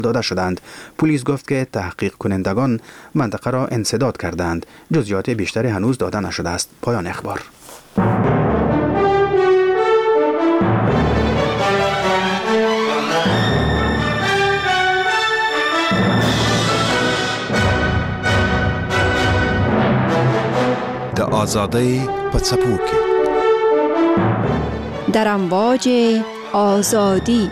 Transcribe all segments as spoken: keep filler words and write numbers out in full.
داده شدند. پلیس گفت که تحقیق کنندگان منطقه را انسداد کردند. جزئیات بیشتری هنوز داده نشده است. پایان اخبار. د آزادۍ په څپو کې در امواج آزادی.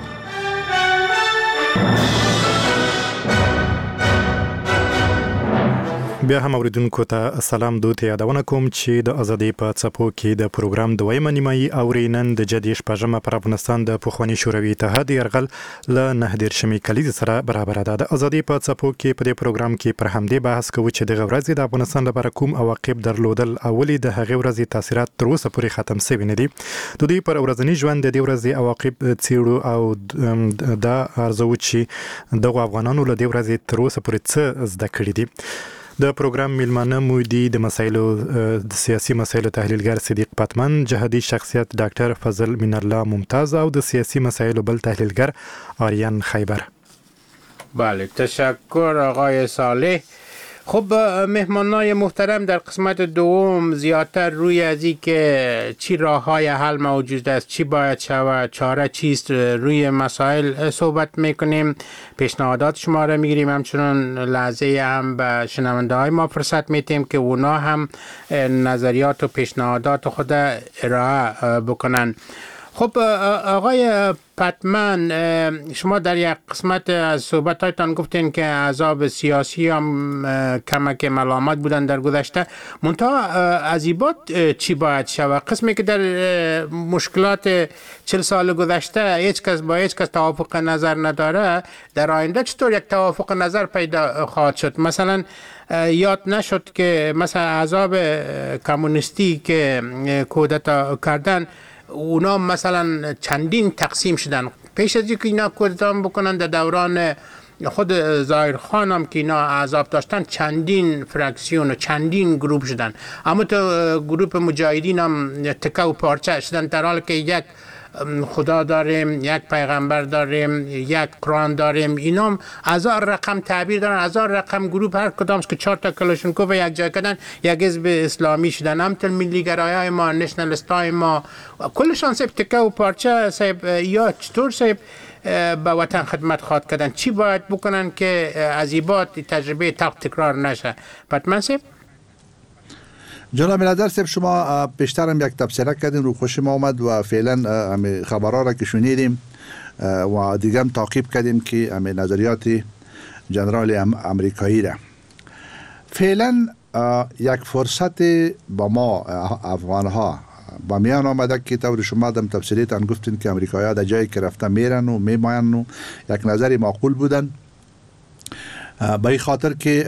بیا هم اوریدونکو ته سلام دوته یادونه کوم چې د ازادي په څپو کې د پروګرام دویمه نیمایي اورینن د جدي شپږمه پر افغانستان د پخوانی شوروي اتحاد يرغل ل نه دیر شمي کلیز سره برابر ده. د ازادي په څپو کې په دې پروګرام کې پر همدې بحث کوو چې د غورځي د افغانستان لپاره کوم عواقب درلودل اولی د هغې ورځې تاثیرات تر اوسه پورې ختم شوي نه دي. د دې پر ورځنی ژوند د دې ورځې عواقب څیړو او د ارزو چې د افغانانو له دې ورځې تر اوسه پورې څه زده کړی دي. د پروګرام میلمانه مودي د مسایلو د سیاسي مسایلو تحلیلګر صدیق پتمن، جهادي شخصیت ډاکټر فضل من الله ممتاز او د سیاسي مسایلو بل تحلیلګر آریان خیبر. بله تشکر آقای صالح. خب مهمانای محترم، در قسمت دوم زیادتر روی از این که چی راه‌های حل موجود است، چی باید شود، چاره چیست، روی مسائل صحبت میکنیم. پیشنهادات شما را میگیریم، همچنان لحظه هم به شنونده های ما فرصت میتیم که اونا هم نظریات و پیشنهادات خود ارائه بکنن. خب آقای پتمن، شما در یک قسمت از صحبتایتان گفتین که احزاب سیاسی هم کمک ملامت بودن در گذشته، منتها از این بعد چی باید شود؟ قسمی که در مشکلات چهل سال گذشته هیچ کس با هیچ کس توافق نظر نداره، در آینده چطور یک توافق نظر پیدا خواهد شد؟ مثلا یاد نشد که مثلا احزاب کمونیستی که کودتا کردن، اونا مثلا چندین تقسیم شدن. پیش از اینکه اینا کودتا بکنن در دوران خود ظاهر خان هم که اینا احزاب داشتن چندین فراکسیون و چندین گروپ شدن، اما تو گروپ مجاهدین هم تکه و پارچه شدن، در حالی که یک خدا داریم، یک پیغمبر داریم، یک قرآن داریم. اینا هزار رقم تعبیر دارن، هزار رقم گروپ، هر کدامش که چهار تا کلاشینکوف یک جای کردن یک حزب اسلامی شدن. هم تل ملی گرایای ما، نشنالیستای ما، کلشان سیب تکه و پارچه سیب. یا چطور سیب به وطن خدمت خواهد کردن؟ چی باید بکنن که از این بعد تجربه تکرار نشه؟ پتمن سیب. جناب نظر صاحب، شما بیشترم یک تبصره کردین، رو خوش ما آمد و فعلا همه خبرها را که شنیدیم و دیگه هم تعقیب کردیم که همه نظریات جنرال امریکایی را. فعلا یک فرصت با ما افغان ها با میان آمده که طور شما دم تفسیریتان گفتین که امریکایی ها در جایی که رفته میرن و میماین و یک نظری معقول بودن. به این خاطر که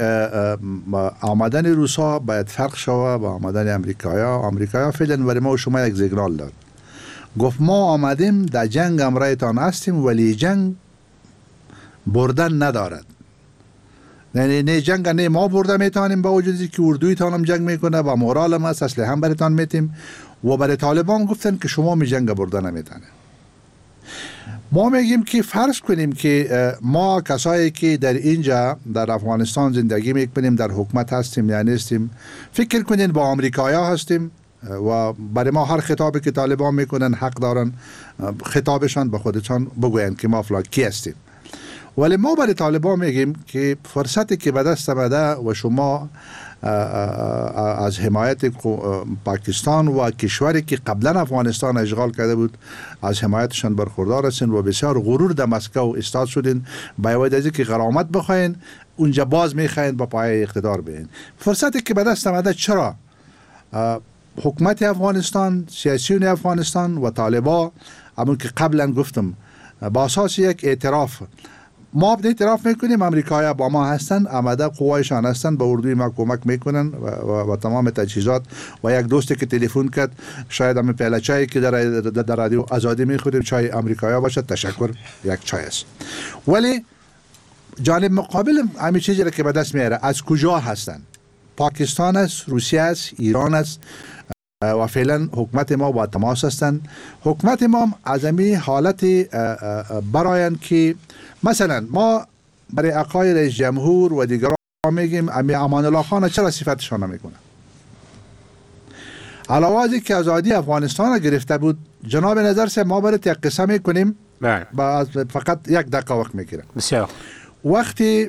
آمدن روسا باید فرق شوه با آمدن امریکایا. امریکایا فعلا برای ما و شما یک سیگنال داد، گفت ما آمدیم در جنگ امرایتان هستیم ولی جنگ بردن ندارد. یعنی نه جنگ نه ما برده میتونیم با وجودی که اردویتان هم جنگ میکنه، با مورال هم هست، اسلحه هم برایتان میتیم. و برای طالبان گفتن که شما می جنگ برده نمیتونه. ما میگیم که فرض کنیم که ما کسایی که در اینجا در افغانستان زندگی میکنیم، در حکومت هستیم یا نیستیم، فکر کنین با آمریکایا هستیم و برای ما هر خطابی که طالبان میکنن حق دارن خطابشان به خودشان بگوین که ما فلان کی هستیم. ولی ما برای طالبان میگیم که فرصتی که به دست آمده و شما از حمایت پاکستان و کشوری که قبلا افغانستان اشغال کرده بود از حمایتشان برخوردار هستین و بسیار غرور در مسکو استاد شدین، باید از اینکه غرامت بخواین اونجا باز میخواین با پای اقتدار بیاین. فرصتی که به دست آمده، چرا حکومت افغانستان، سیاسیون افغانستان و طالبا، همون که قبلا گفتم با اساس یک اعتراف، ما به اعتراف میکنیم امریکایی با ما هستن، آمده قوایشان هستن، به اردوی ما کمک میکنن و, و, و تمام تجهیزات. و یک دوستی که تلفن کرد، شاید همین پیاله چایی که در, در, در رادیو آزادی میخوریم چای امریکایی باشد، تشکر، یک چای است. ولی جانب مقابل همین چیزی که به دست میاره از کجا هستن؟ پاکستان است، روسیه است، ایران است و فعلا حکومت ما با تماس هستند. حکومت ما از همین حالت براین که مثلا ما برای آقای رئیس جمهور و دیگران میگیم امی امان الله خان چرا صفتشان نمیکنه؟ علاوه از که آزادی افغانستان گرفته بود، جناب نظر صاحب ما برای یک قصه میکنیم با فقط یک دقیقه وقت میگیره. بسیار وقتی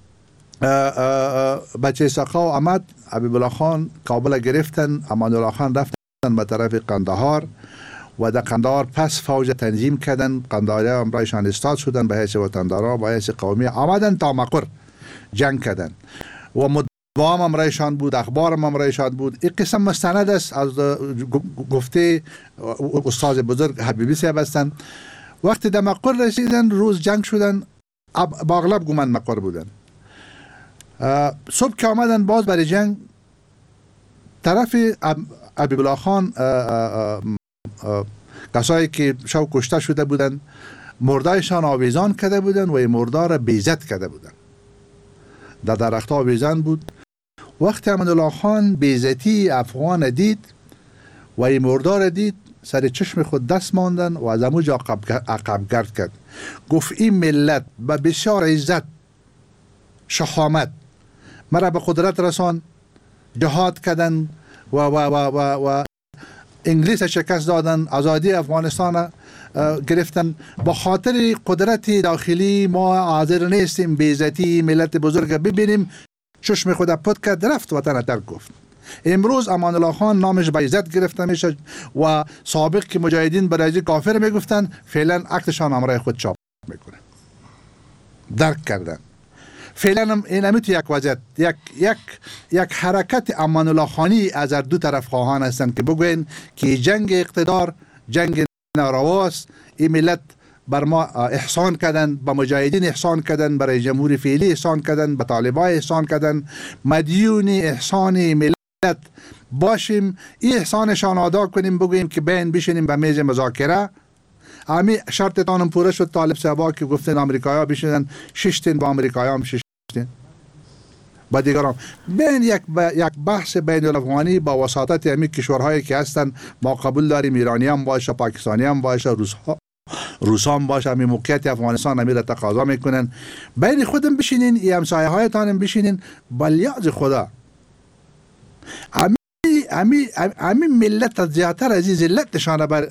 بچه ساقا و احمد حبیب الله خان کابل گرفتن، امان الله خان رفتن به طرف قندهار و در قندهار پس فوج تنظیم کردن، قندهاری هم برایشان استاد شدن به حیث وطندارا، به حیث قومی آمدن تا مقر جنگ کردن و مدوام هم رایشان بود، اخبار هم رایشان بود. این قسم مستند است از گفته استاد بزرگ حبیبی صاحب هستند. وقتی در مقر رسیدن روز جنگ شدن، با اغلب گمان مقر بودن. صبح که آمدن باز برای جنگ، طرف حبیب الله خان کسایی که شو کشته شده بودن مردایشان آویزان کرده بودن و این مردا را بیزت کرده بودن، در درخت آویزان بود. وقتی امان الله خان بیزتی افغان دید و این مردا را دید، سر چشم خود دست ماندن و از اموجا عقب گرد کرد. گفت این ملت به بسیار عزت شهامت مرا به قدرت رسان، جهاد کردن و و و و, و انگلیس شکست دادن، آزادی افغانستان گرفتن. با خاطر قدرت داخلی ما حاضر نیستیم بیزتی ملت بزرگ ببینیم. چشم خود پد کرد، رفت وطن ترک گفت. امروز امان الله خان نامش به عزت گرفته میشه و سابق که مجاهدین برای کافر میگفتن، فعلا عکسشان امرای خود چاپ میکنه. درک کردن. فعلا هم این همیت یک وضعیت یک یک یک حرکت امان الله خانی از دو طرف خواهان هستند که بگوین که جنگ اقتدار جنگ نارواست، این ملت بر ما احسان کردن، به مجاهدین احسان کردن، برای جمهوری فعلی احسان کردن، به طالبان احسان کردن، مدیون احسان ملت باشیم، این احسانشان ادا کنیم، بگوییم که بین بشینیم به میز مذاکره. امی شرطتانم پوره شد. طالب صاحبا که گفتن آمریکایی‌ها بشینن، ششتین با آمریکایی‌ها هم ششتین با دیگران. بین یک یک بحث بین الافغانی با وساطت امی کشورهایی که هستن، ما قبول داریم ایرانی هم باشه، پاکستانی هم باشه، روس روس هم باشه، امی موقعیت افغانستان امی را تقاضا میکنن. بین خودم بشینین، ای همسایه هایتان هم بشینین، بلیاز خدا امی امی امی ملت زیادتر از این ذلت نشانه بر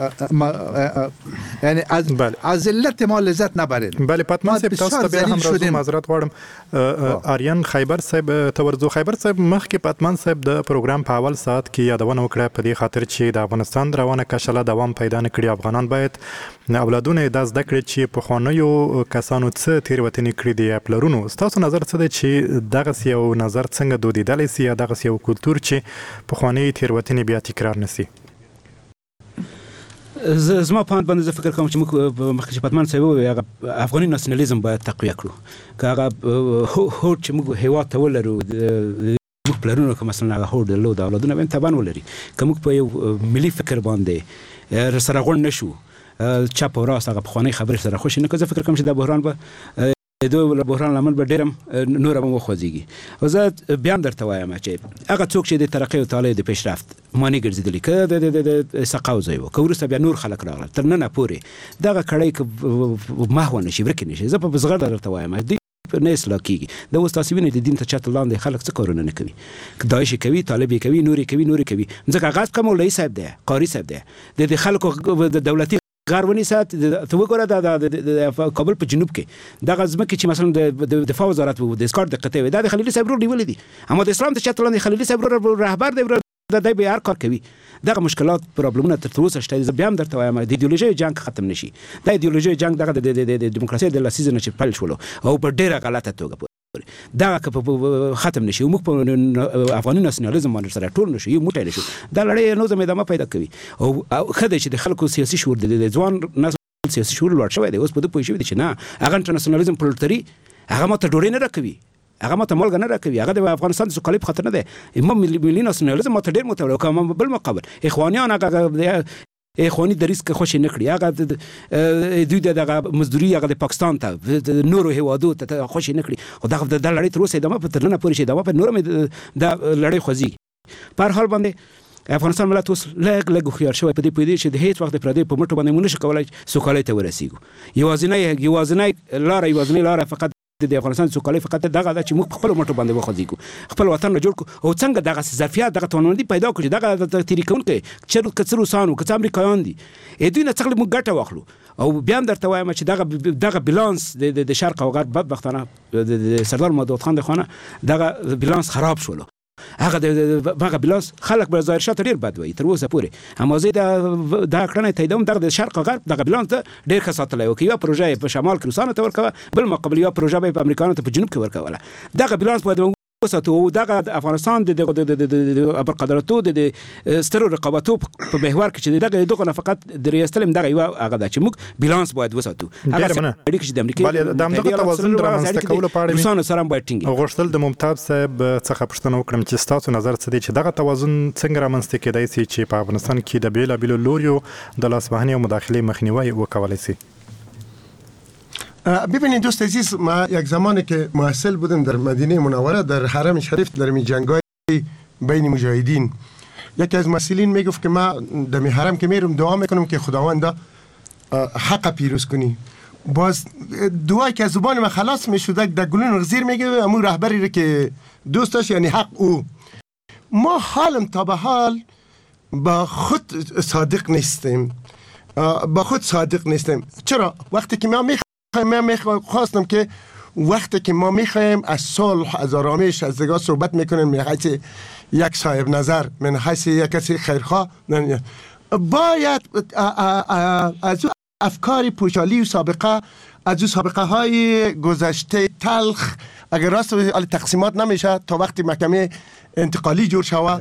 یعنی از از ذلت ما لذت نبرین. بله پاتمان صاحب تاسو ته هم راځو معذرت غواړم. آریان خیبر صاحب تورزو خیبر صاحب مخکې پاتمان صاحب د پروګرام په اول ساعت کې یادونه وکړه په دې خاطر چې د افغانستان روانه کشاله دوام پیدا نه کړي. افغانان باید اولادونه د زده کړې چې په خوانیو کسانو څه تیروتنې کړې دي پلرونو. تاسو نظر څه دی چې دغه یو نظر څنګه دودیدلی سي یا دغه یو کلتور چې په خواني تیروتنې بیا تکرار نسی؟ زما په باندې زه فکر کوم چې موږ مخکې پاتمان صاحب وایي هغه افغاني ناسیونالیزم باید تقویه کړو. که هغه هوډ چې موږ هیواد ته ولرو، موږ پلرونو که مثلا هغه هوډ درلود، اولادونه به طبعا ولري. که موږ په یو ملي فکر باندې سره غونډ نشو، چپ او راست هغه پخوانۍ خبرې سره خوشې نه کړو، زه فکر کوم چې دا بحران به دو بحران لامل به ډېر نور هم وخوځېږي. او زه بیا هم درته وایم چې هغه څوک چې د ترقۍ او تعالی د پیشرفت مانع ګرځېدلي، که د سقاو ځای و، که وروسته بیا نور خلک راغلل، تر ننه پورې دغه کړۍ که محوه نه شي، ورکې نه شي، زه په زغرده درته وایم دوی نه اصلاح کېږي. دا اوس تاسو وینئ د دین تر چتر لاندې خلک څه کارونه نه کوي، داعش یې کوي، طالب یې کوي، نور یې کوي، نور یې کوي. ځکه هغه که مولوي صاحب دی، قاري صاحب دی، د خلکو د دولتي غرونی سات ته وګوره د کابل په جنوب کې دغه ځمکې چې مثلا د دفاع وزارت وو د اسکارت د قطعه دا د خلیلي صاحب ورور نیولې دي، اما د اسلام ته چتر لاندې خلیلي صاحب ورور رهبر دی، د دې به هر کار کوي. دغه مشکلات پرابلمونه تر اوسه شته. زه بیا هم درته وایم د ایدئولوژي جنگ ختم نشي. د ایدئولوژي جنگ دغه د دیموکراسي د لسیزه نه چې پیل شول او په ډیره غلطه توګه دا که ختم نشي او موږ په افغاني ناسیونالیزم باندې سره ټول نشو، یو موټی نشو، دا لړۍ نو زموږ ادامه پیدا کوي. او خدای چې د خلکو سیاسي شعور د ځوان نسل سیاسي شعور لوړ شوی دی، اوس په دې پوه شوي دي چې نه، هغه انټرناسیونالیزم پلوټري هغه ماته ډوډۍ نه راکوي، هغه ماته مالګه نه راکوي، هغه د افغانستان د سوکالۍ په خاطر نه دی. امام ملي ناسیونالیزم ماته ډېر متوجه کوم. بل مقابل اخوانیان هغه اخواني دریس که خوشی نکړي، هغه دوی دغه مزدوري هغه د پاکستان ته نورو هیوادو ته خوشی نکړي، او دغه د لړۍ تر اوسه ادامه په تر ننه پورې شي ادامه په نورم د لړۍ خوځي. په هر حال باندې افغانستان ملت اوس لږ لږ هوښیار شوی په دې پوهېدی چې د هېڅ وخت د پردیو په مټو باندې موږ نشو کولی سوکالۍ ته ورسېږو. یوازینۍ یوازینۍ لاره یوازینۍ لاره فقط د افغانستان سوکالي فقط دغه د چې موږ خپل موټر باندې وخځیږو خپل وطن نه جوړ کو او څنګه دغه ظرفیت دغه توانمندي پیدا کړو دغه طریقون کې چې کڅرو سانو کڅ امریکایان دي اې دوی نه څخه موږ ګټه واخلو او بیا هم درته وایم چې دغه دغه بالانس د شرق او غرب بدبختانه د سردار محمد خان د خانه دغه بالانس خراب شول هغه د هغه بالانس خلک به ظاهر شته ډیر بد وي تر اوسه پورې اما زه د دا کړنه تاییدوم دغه شرق او غرب دغه بالانس ډیر ښه ساتلی او یو پروژه په شمال کې روسانو ته ورکوه بل مقابل یو پروژه به په امریکانو ته په جنوب کې ورکوله دغه بالانس باید وساتو او دغه افغانستان د د ابرقدرتو د سترو رقابتو په محور کې چې دغه دغه فقط د ریاستلم دغه یو هغه د چې موږ بالانس باید وساتو هغه اړیکې چې د امریکا بل د دغه توازن درمنځته کول په اړه روسانو سره باید ټینګ غوښتل د ممتاز صاحب څخه پوښتنه وکړم چې تاسو نظر څه دی چې دغه توازن څنګه رامنځته کېدای شي چې په افغانستان کې د بیلابیلو لوریو د لاسوهنې او مداخله مخنیوي وکولای شي ببینید دوست عزیز ما یک زمانی که محصل بودم در مدینه منوره در حرم شریف در می جنگای بین مجاهدین یکی از مسئولین میگفت که ما در می حرم که میرم دعا میکنم که خداوند حق پیروز کنی باز دعایی که از زبان من خلاص میشد در گلون غزیر میگه امون رهبری رو که دوست داشت یعنی حق او ما حالم تا به حال با خود صادق نیستیم با خود صادق نیستیم چرا وقتی که ما می من میخواستم که وقتی که ما میخوایم از صلح از آرامش از دیگه صحبت میکنیم من حیث یک صاحب نظر من حیث یک کسی خیرخواه باید از افکار پوشالی و سابقه از سابقه های گذشته تلخ اگر راست تقسیمات نمیشه تا وقتی محکمه انتقالی جور شوه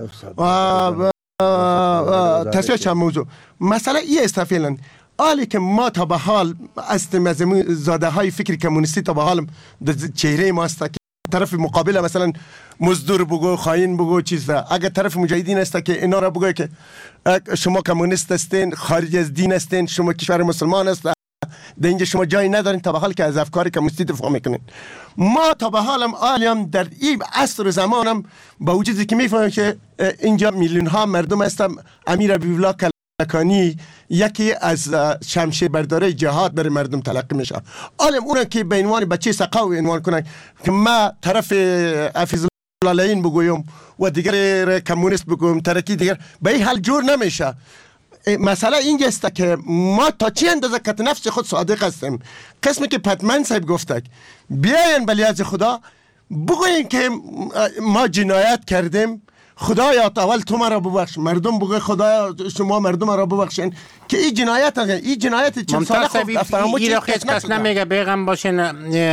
تصویه چند موضوع مسئله ای است فعلا حالی که ما تا به حال استم از زاده های فکر کمونیستی تا به حال چهره ما است که طرف مقابل مثلا مزدور بگو خاین بگو چیز ده اگر طرف مجاهدین است که اینا را بگو که شما کمونیست هستین خارج از دین هستین شما کشور مسلمان است در اینجا شما جایی ندارین تا به حال که از افکار کمونیستی دفاع میکنین ما تا به حالم عالم در این عصر زمانم با وجودی که میفهمم که اینجا میلیون ها مردم هستن امیر حبیب کلکانی یکی از شمشیر برداره جهاد برای مردم تلقی میشه عالم اون که به عنوان بچه سقاوی عنوان کنن که ما طرف حفیظ الله لعین بگویم و دیگر کمونیست بگویم ترکی دیگر به این حال جور نمیشه مسئله اینجاست که ما تا چی اندازه کت نفس خود صادق هستیم قسمی که پتمن صاحب گفته بیاین بلیاز خدا بگوین که ما جنایت کردیم خدایا اول تو مرا ببخش مردم بگه خدایا شما مردم را ببخشین که این جنایت هست این جنایت چند ساله خود افهمو چی کس نمیگه بیغم باشین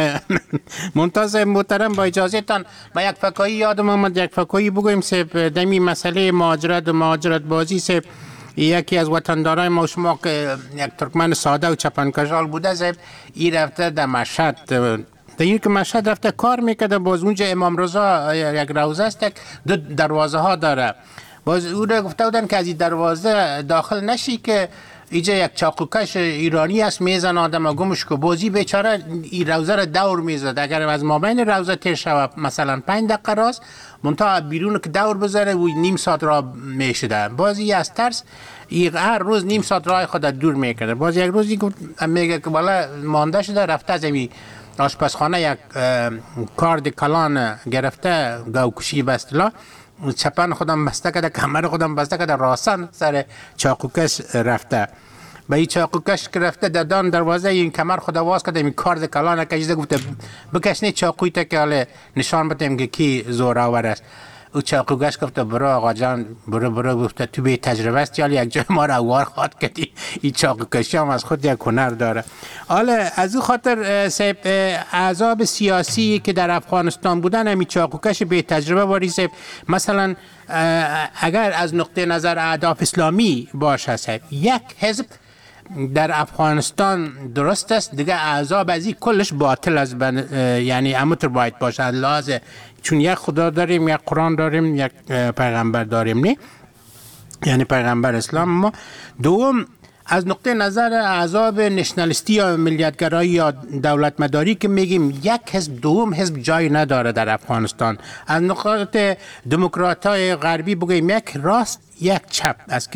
ممتاز محترم با اجازهتان با یک فکایی یادم آمد یک فکایی بگویم سب دمی مسئله مهاجرت و مهاجرت بازی سب یکی از وطندارای ما شما که یک ترکمن ساده و چپنکشال بوده سب این رفته در مشهد در این که مشهد رفته کار میکرده باز اونجا امام رضا یک روزه است دو دروازه ها داره باز او را گفته بودن که از این دروازه داخل نشی که اینجا یک چاقوکش ایرانی است میزن آدم گمش که بازی بیچاره این روزه را دور میزد اگر از مابین روزه تیر شود مثلا پنج دقیقه راست منتها بیرون که دور بذاره و نیم ساعت را میشده بازی از ترس هر روز نیم ساعت راه خود دور میکرده باز یک روزی میگه که بالا مانده شده رفته از این آشپزخانه یک کارد کلان گرفته گوکشی بستلا چپن خودم بسته کده کمر خودم بسته کده راسن سر چاقوکش رفته به این چاقوکش که رفته دادان دروازه این کمر خود واز کده این کارد کلان کشیده گفته بکشنی چاقوی تا که حاله نشان بدیم که کی زوراور است او چاقوگش گفته برو آقا جان برو برو گفته تو به تجربه است یا یک جای ما را وار خواد کردی این چاقوکشی هم از خود یک هنر داره حالا از این خاطر سیب احزاب سیاسی که در افغانستان بودن همین چاقوکش به تجربه واری سیب مثلا اگر از نقطه نظر اهداف اسلامی باشه سیب یک حزب در افغانستان درست است دیگه احزاب از این کلش باطل است یعنی امتر باید باشه لازم چون یک خدا داریم یک قرآن داریم یک پیغمبر داریم نه یعنی پیغمبر اسلام ما دوم از نقطه نظر احزاب نشنالیستی یا ملیتگرایی یا دولت مداری که میگیم یک حزب دوم حزب جای نداره در افغانستان از نقطه دموکراتای غربی بگیم یک راست یک چپ از که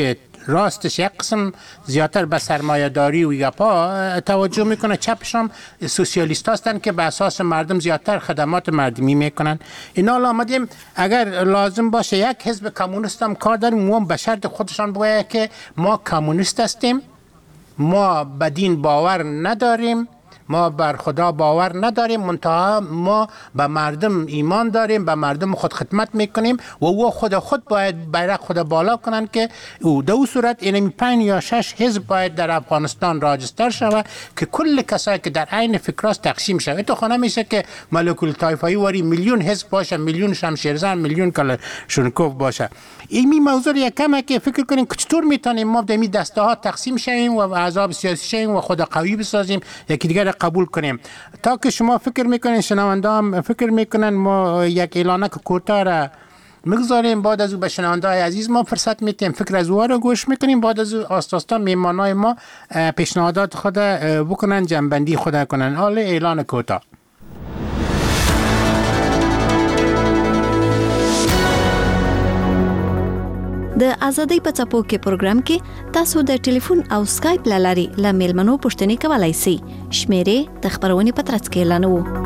راستش یک قسم زیادتر به سرمایه داری و یپا توجه میکنه، چپش هم سوسیالیست هستن که به اساس مردم زیادتر خدمات مردمی میکنن. اینا آمدیم اگر لازم باشه یک حزب کمونیست هم کار داریم، و به شرط خودشان بگه که ما کمونیست هستیم، ما به دین باور نداریم، ما بر خدا باور نداریم، منتها ما به مردم ایمان داریم، به مردم خود خدمت میکنیم و او خود خود باید بیرق خود بالا کنن که او در صورت این پنج یا شش حزب باید در افغانستان راجستر شود که کل کسایی که در عین فکراست تقسیم شود. تو خانه میشه که ملکول طایفایی واری میلیون حزب باشه، میلیون شمشیرزن، میلیون کلاشینکوف باشه. این موضوع یکمه که فکر کنیم که چطور میتونیم ما در می دسته ها تقسیم شویم و احزاب سیاسی شویم و خود قوی بسازیم، یکی دیگر قبول کنیم. تا که شما فکر میکنین، شنونده هم فکر میکنن ما یک اعلانک کوتاه را میگذاریم، بعد از او به شنونده های عزیز ما فرصت میتیم فکر از او را گوش میکنیم، بعد از او آستاستا میمانای ما پیشنهادات خود بکنن، جنبندی خود کنن. حال اعلان کوتاه. د ازادۍ په څپو کې پروګرام کې تاسو د ټلیفون او سکایپ لاري ل میلمنو پوښتنې کولای شئ. شمیرې د خبرونې په ترڅ کې اعلانوو.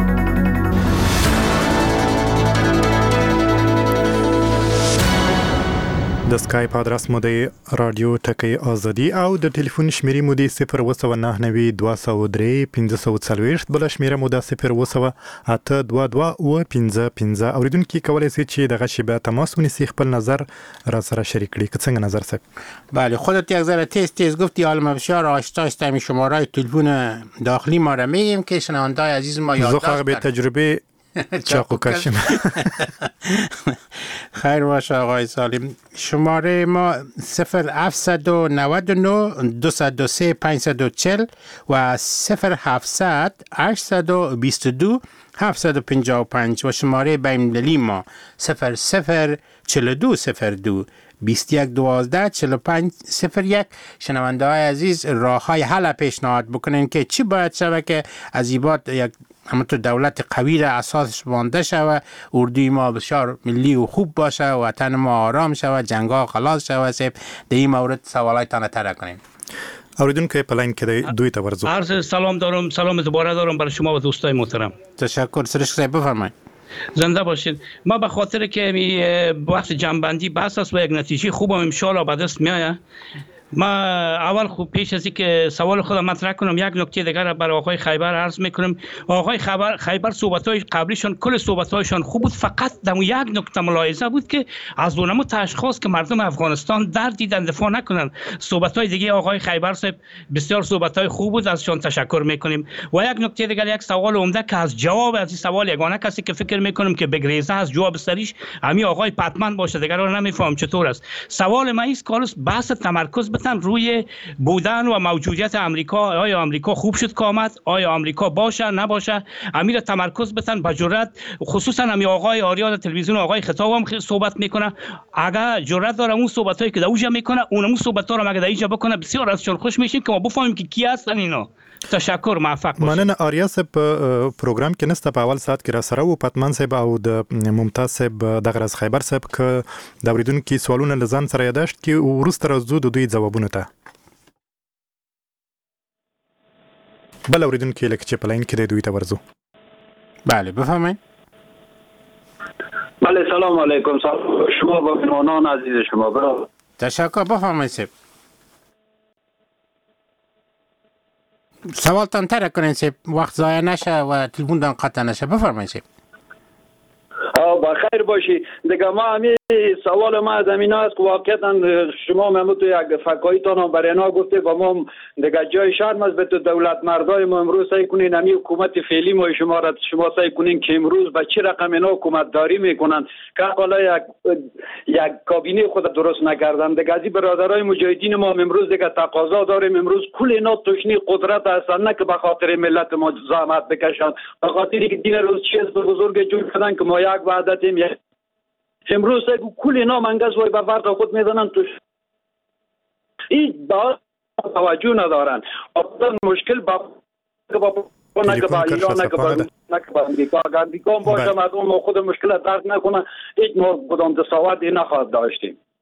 د سکایپ ادرس مو د رادیو ټکی ازادي او د ټلیفون شمیرې مو د صفر اووه نهه نوي دوه سوه درې پنځه سوه څلوېښت، بل شمیره مو د صفر اووه اته دوه دوه اووه پنځه پنځه. اوریدونکي کولای شي چې دغه شیبه تماس ونیسي، خپل نظر را سره شریک کړي. که څنګه نظر صاحب؟ بله، خودت یک ذره تیز تیز گفتی، حالا بسیار آهسته آهسته می شماره تلفن داخلی ما را میگیم که شنونده عزیز ما یادداشت کنند. به تجربه چاقو کشم. خیر باشه آقای سالم. شماره ما صفر هفتصد و نود و نه دویست و سه پانصد و چهل و صفر هفتصد هشتصد و بیست و دو هفتصد و پنجاه و پنج و شماره بین‌المللی ما صفر صفر چهل و دو صفر دو بیست و یک دوازده چهل و پنج صفر یک. شنونده های عزیز راه های حل پیشنهاد بکنین که چی باید شود که از ایبات یک همونطور دولت قوی را اساسش مانده شود، اردوی ما بسیار ملی و خوب باشه، وطن ما آرام شود، جنگ ها خلاص شود. سیب در این مورد سوالای تانه تره کنیم. اوریدونکو په لاین کې دوی ته ورزو. عرض سلام دارم، سلام دوباره دارم برای شما و دوستای محترم. تشکر. سرش صاحب بفرمایید. زنده باشید. ما به خاطر که وقت جنبندی بحث است و یک نتیجه خوب هم ان شاء الله به دست میآید، ما اول خوب پیش از اینکه سوال خودم مطرح کنم یک نکته دیگر را برای آقای خیبر عرض میکنم. آقای خیبر خیبر صحبت‌های قبلیشون کل صحبت‌هایشان خوب بود، فقط در یک نکته ملاحظه بود که از اونم تشخیص که مردم افغانستان درد دیدن دفاع نکنن. صحبت‌های دیگه آقای خیبر صاحب بسیار صحبت‌های خوب بود، ازشون تشکر میکنیم. و یک نکته دیگر، یک سوال عمده که از جواب از این سوال یگانه کسی که فکر میکنم که بگریزه از جواب سریش همین آقای پتمن باشه، دیگر رو نمیفهم چطور است. سوال من است که بحث تمرکز روی بودن و موجودیت امریکا، آیا امریکا خوب شد که آمد، آیا امریکا باشه نباشه، امیر تمرکز بتن به جرأت. خصوصا همین آقای آریا در تلویزیون آقای خطاب هم صحبت میکنه، اگر جرأت داره اون صحبتایی که دوجا میکنه اونم صحبت‌ها رو مگه دایجا بکنه، بسیار ازشون خوش میشیم که ما بفهمیم که کی هستن اینا. تشکر، موفق باشید. مننه. آریا صاحب پروګرام کې نسته، په اول ساعت کې را سره و پتمن صاحب او د ممتاز صاحب دغه راز خیبر صاحب که د اوریدونکو سوالونه لزان سره یاداشت کې ورسته راځو د دوی ځوابونه ته. بل اوریدونکو لکه چې په لاین کې د دوی ته ورځو. بله بفرمایید. بله سلام علیکم. سلام شما و مهمانان عزیز شما. برای تشکر. بفرمایید صاحب. سوال تان تره کنین صاحب، وقت ضایع نشه و تلفن دان قطع نشه. بفرمایید صاحب. با خیر باشی. دیگه ما همین سوال ما از امین است که واقعا شما ممنون تو یک فکایتان هم برای اینا گفته و ما دیگه جای شرم است به تو دولت مردای ما امروز سعی کنین همین حکومت فعلی ما شما را شما سعی کنین که امروز به چه رقم اینا حکومت داری میکنن که حالا یک یک کابینه خود درست نکردن. دیگه از برادرای مجاهدین ما امروز دیگه تقاضا داریم امروز کل اینا توشنی قدرت هستن، نه که به خاطر ملت ما زحمت بکشن، به خاطر که دین روز چیز بزرگ جور کردن که ما یک وحدتیم. امروز کل اینا منگز وای به فرق خود میزنن توش، این با توجه ندارن. اصلا مشکل با نه که با ایران نه که با نه که با امریکا. اگر امریکا باشه مردم خود مشکل درک نکنه هیچ ما کدام تصاوت نخواهد داشتیم.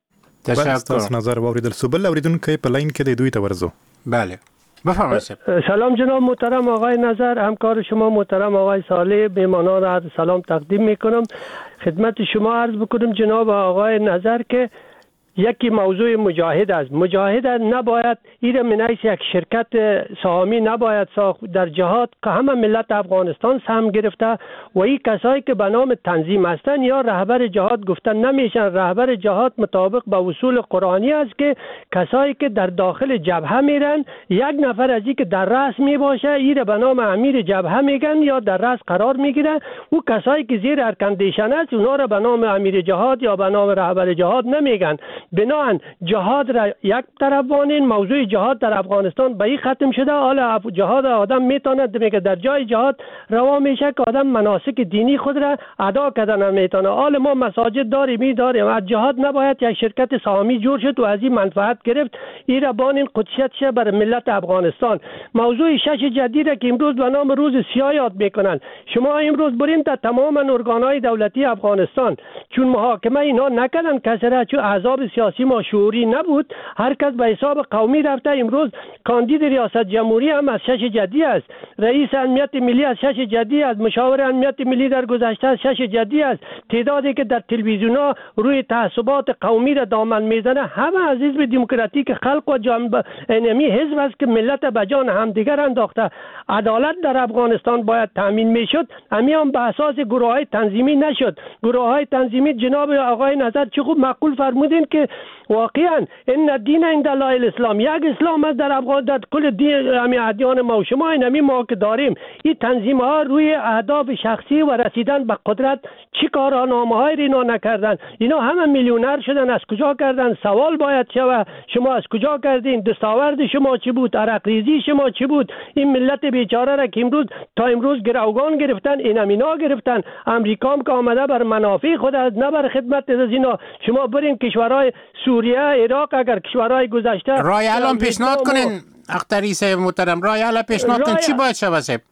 تشکر. نظر واوریدل سو بل اوریدونکو په لاین کې د دوی ته ورزو. بله بفرمایید. سلام جناب محترم آقای نظر، همکار شما محترم آقای صالح، میهمانان را سلام تقدیم میکنم. خدمت شما عرض بکنم جناب آقای نظر که یکی موضوع مجاهد است. مجاهد نباید این من حیث یک شرکت سهامی نباید ساخت در جهاد که همه ملت افغانستان سهم گرفته و این کسایی که به نام تنظیم هستند یا رهبر جهاد گفتن نمیشن. رهبر جهاد مطابق به اصول قرآنی است که کسایی که در داخل جبهه میرن یک نفر از این که در رأس میباشه این به نام امیر جبهه میگن یا در رأس قرار میگیرن. او کسایی که زیر ارکندیشن است اونا را به نام امیر جهاد یا به نام رهبر جهاد نمیگن. بناهن جهاد را یک طرف وانین، موضوع جهاد در افغانستان به این ختم شده. حالا جهاد آدم میتونه میگه در جای جهاد روا میشه که آدم مناسک دینی خود را ادا کردن میتونه. حالا ما مساجد داریم می داریم، از جهاد نباید یک شرکت سهامی جور شد و از این منفعت گرفت. این را بانین قدسیت شه بر ملت افغانستان. موضوع شش جدید را که امروز به نام روز سیاه یاد میکنن، شما امروز برین تا تمام ارگانهای دولتی افغانستان چون محاکمه اینا نکردن کسی را، چون احزاب سیاسی ما شعوری نبود، هر کس به حساب قومی رفته. امروز کاندید ریاست جمهوری هم از شش جدی است، رئیس امنیت ملی از شش جدی است، مشاور امنیت ملی در گذشته از شش جدی است. تعدادی که در تلویزیون‌ها روی تعصبات قومی را دامن میزنه همه از حزب دموکراتیک خلق و جنب انمی حزب است که ملت به جان همدیگر انداخته. عدالت در افغانستان باید تامین میشد، همین هم به اساس گروه‌های تنظیمی نشد. گروه‌های تنظیمی جناب آقای نظر چه خوب معقول فرمودین که واقعا این الدین عند الله الاسلام، یک اسلام است در افغان، در کل دین همین ادیان ما و شما این همین ما که داریم. این تنظیم ها روی اهداف شخصی و رسیدن به قدرت چی کارنامه های اینا نکردن؟ اینا همه میلیونر شدن، از کجا کردن؟ سوال باید شود شما از کجا کردین؟ دستاورد شما چی بود؟ عرق ریزی شما چی بود؟ این ملت بیچاره را که امروز تا امروز گروگان گرفتن، این همینا گرفتن. امریکا هم که آمده بر منافع خود از نه بر خدمت از اینا. شما برین کشورهای سوریه، عراق، اگر کشورهای گذشته رای الان پیشنهاد کنین اختری صاحب محترم، رای الان پیشنهاد کنین چی باید شود صاحب؟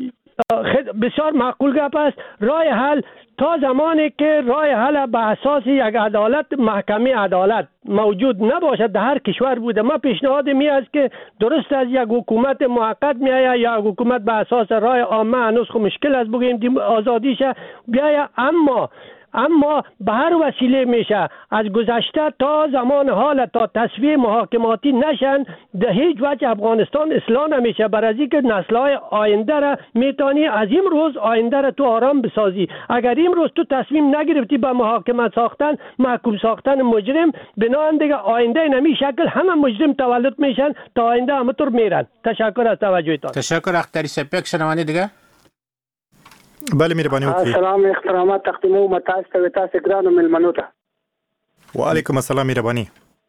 بسیار معقول گپ است. رای حل تا زمانی که رای حل به اساس یک عدالت، محکمه عدالت موجود نباشد در هر کشور بوده، ما پیشنهاد می است که درست از یک حکومت موقت می آید یا حکومت به اساس رای عامه هنوز خو مشکل است بگیم آزادیشه بیاید، اما اما به هر وسیله میشه از گذشته تا زمان حال تا تصفیه محاکماتی نشن در هیچ وجه افغانستان اصلاح نمیشه. برای که نسل‌های آینده را میتونی از این روز آینده را تو آرام بسازی. اگر این روز تو تصمیم نگرفتی به محاکمه ساختن، محکوم ساختن مجرم، بنابراین دیگه آینده نمی شکل همه مجرم تولد میشن تا آینده همطور میرن. تشکر از توجهتان. تشکر اختری سپک. شنوانی دیگه بله مهرباني وکړئ. سلام احترامات تقدیموم تاسو ته تاسو ګرانو ملمنو ته. وعلیکم السلام مهرباني.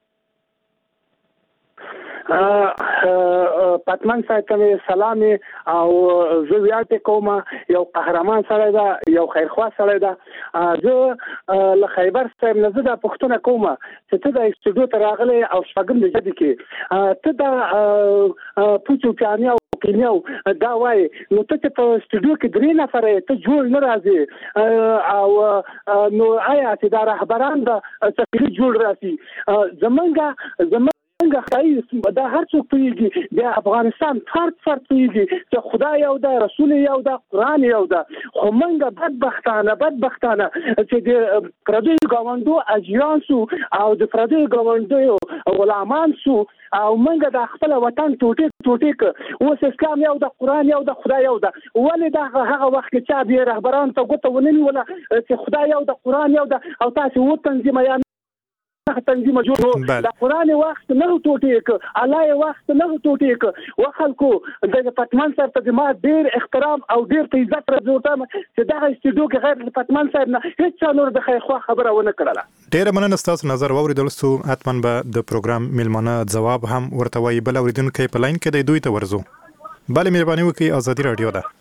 پتمن صاحب ته سلام او زه ویاړ کوم، یو قهرمان سره ده، یو خیرخوا سره ده. زه له خیبر صاحب نه زه د پښتنه کوم چې ته د استودیو ته راغلی او شپږم د جدي کې ته د پوڅو پیانیا او کینیاو دا وای نو ته په استودیو کې درې نفر ته جوړ نه راځي او نو آیا چې دا رهبران د سفیر جوړ راځي زمونږه زمونږ څنګه دا هر څوک پیږي د افغانستان فرد فرد پیږي چې خدای یو ده، رسول یو ده، قرآن یو ده. خو موږ بدبختانه بدبختانه چې د پردیو ګاونډو اجیان سو او د پردیو ګاونډو غلامان سو او موږ د خپل وطن ټوټه ټوټه ک اوس اسلام یو ده، قرآن یو ده، خدای یو ده. ولې دا هغه وخت چې چا به رهبران ته ګوته ونی ولا چې خدای یو ده، قرآن یو ده او تاسو و تنظیم تنظیم جوړ د قرآن وخت نه ټوټه ک الله وخت نه ټوټه ک وخلکو د پتمن صاحب ته ما ډیر احترام او ډیر عزت راځوتم چې دا استودیو کې غیر پتمن صاحب نه هیڅ نور د خیر خوا خبره ونه کړله. ډیر مننه ستاسو نظر واوریدل سو اتمن به د پروګرام میلمانه جواب هم ورته وی بل اوریدونکو په لاین کې د دوی ته ورزو. بله مهرباني وکړئ ازادي رادیو ده.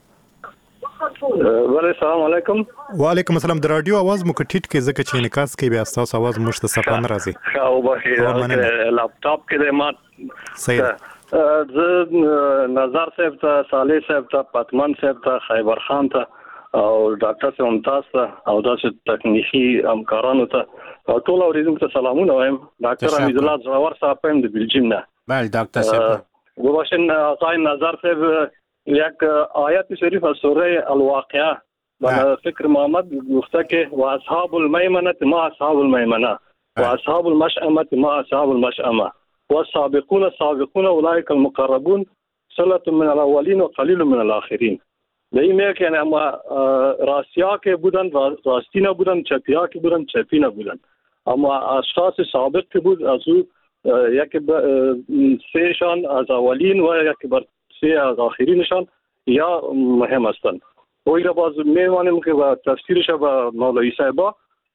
بله سلام علیکم. وعلیکم السلام. د رادیو आवाज مو کټیټ کې ځکه چې انعکاس کوي بیا تاسو आवाज مشت صفه نه راځي. او بخیر لپټاپ کې د ما صحیح زه نظر صاحب ته، صالح صاحب ته، پتمن صاحب ته، خیبر خان ته او ډاکټر صاحب تاسو او داسې تکنیکی همکارانو ته ټول اوریدونکو ته سلامونه وایم. ډاکټر حمید الله زراور صاحب هم د بلجیم نه. بله ډاکټر صاحب گوشن آقای نظر صاحب یک آیت شریف از سوره الواقعه و فکر محمد گفته که و اصحاب المیمنه ما اصحاب المیمنه و اصحاب المشأمه ما اصحاب المشأمه و السابقون السابقون اولئک المقربون ثلة من الاولین و قلیل من الاخرین. به این میگه یعنی اما راستیا که بودن راستی نبودن، چپیا که بودن چپی نبودن، اما اشخاص سابق که بود از او یکی سه شان از اولین و یکی بر سه از آخرینشان یا مهم هستند. و این را باز میوانیم که با تفسیرش با مولوی صاحبا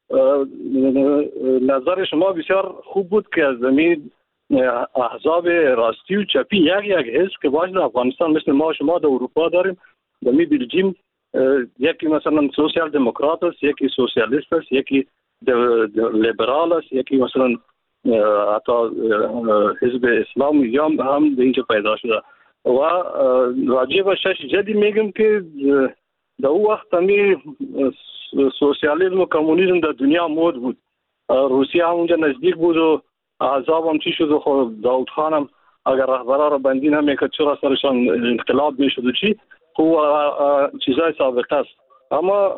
نظر شما بسیار خوب بود که از زمین احزاب راستی و چپی یک یک حزب که باشه افغانستان مثل ما شما در اروپا داریم، در می بلژیم یکی مثلا سوسیال دموکرات است، یکی سوسیالیست است، یکی لیبرال است، یکی مثلا حتی حزب اسلام یا هم در اینجا پیدا شده. و راجع به شش جدی میگم که در اون وقت همی سوسیالیسم و کمونیسم در دنیا مود بود. روسیه هم اونجا نزدیک بود و احزاب هم چی شد و خود داود خان هم اگر رهبرا را بندی نمیکرد چرا سرشان انقلاب میشد و چی خب چیزای سابقه است. اما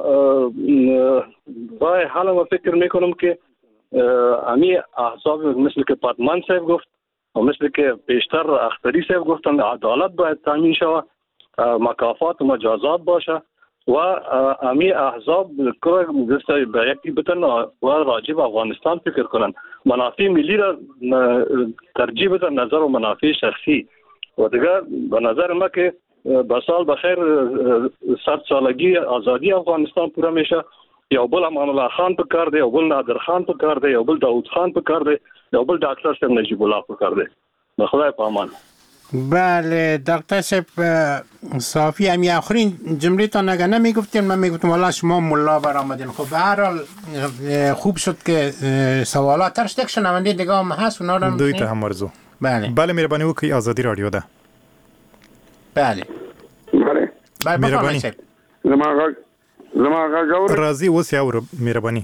برای حالا ما فکر میکنم که امی احزاب مثل که پادمان صاحب گفت و مثل که پیشتر اختری صاحب گفتن عدالت باید تامین شود، مکافات و مجازات باشه و امی احزاب که به یکی بتن و راجع به افغانستان فکر کنن، منافع ملی را ترجیح بدن نظر و منافع شخصی. و دیگر به نظر ما که با سال بخیر صد سالگی آزادی افغانستان پورا میشه. یا بل امان الله خان په کار دی، یا بل نادر خان په کار دی، یا بل داود خان په کار دی، یا بل ډاکټر صاحب نجیب الله په کار دی. به خدای په امان. بله دکتر صاحب صافی همی آخرین جمله تا نگه نمیگفتیم، من میگفتم والا شما ملا برآمدین. خب به هر حال خوب شد که سوالات ترش تک شنونده دیگه هم هست اونا رو دوی ته هم ورزو. بله بله مهرباني وکړئ آزادی رادیو ده. بله بله مهرباني زما زما غاور راضي اوس یا ور مهرباني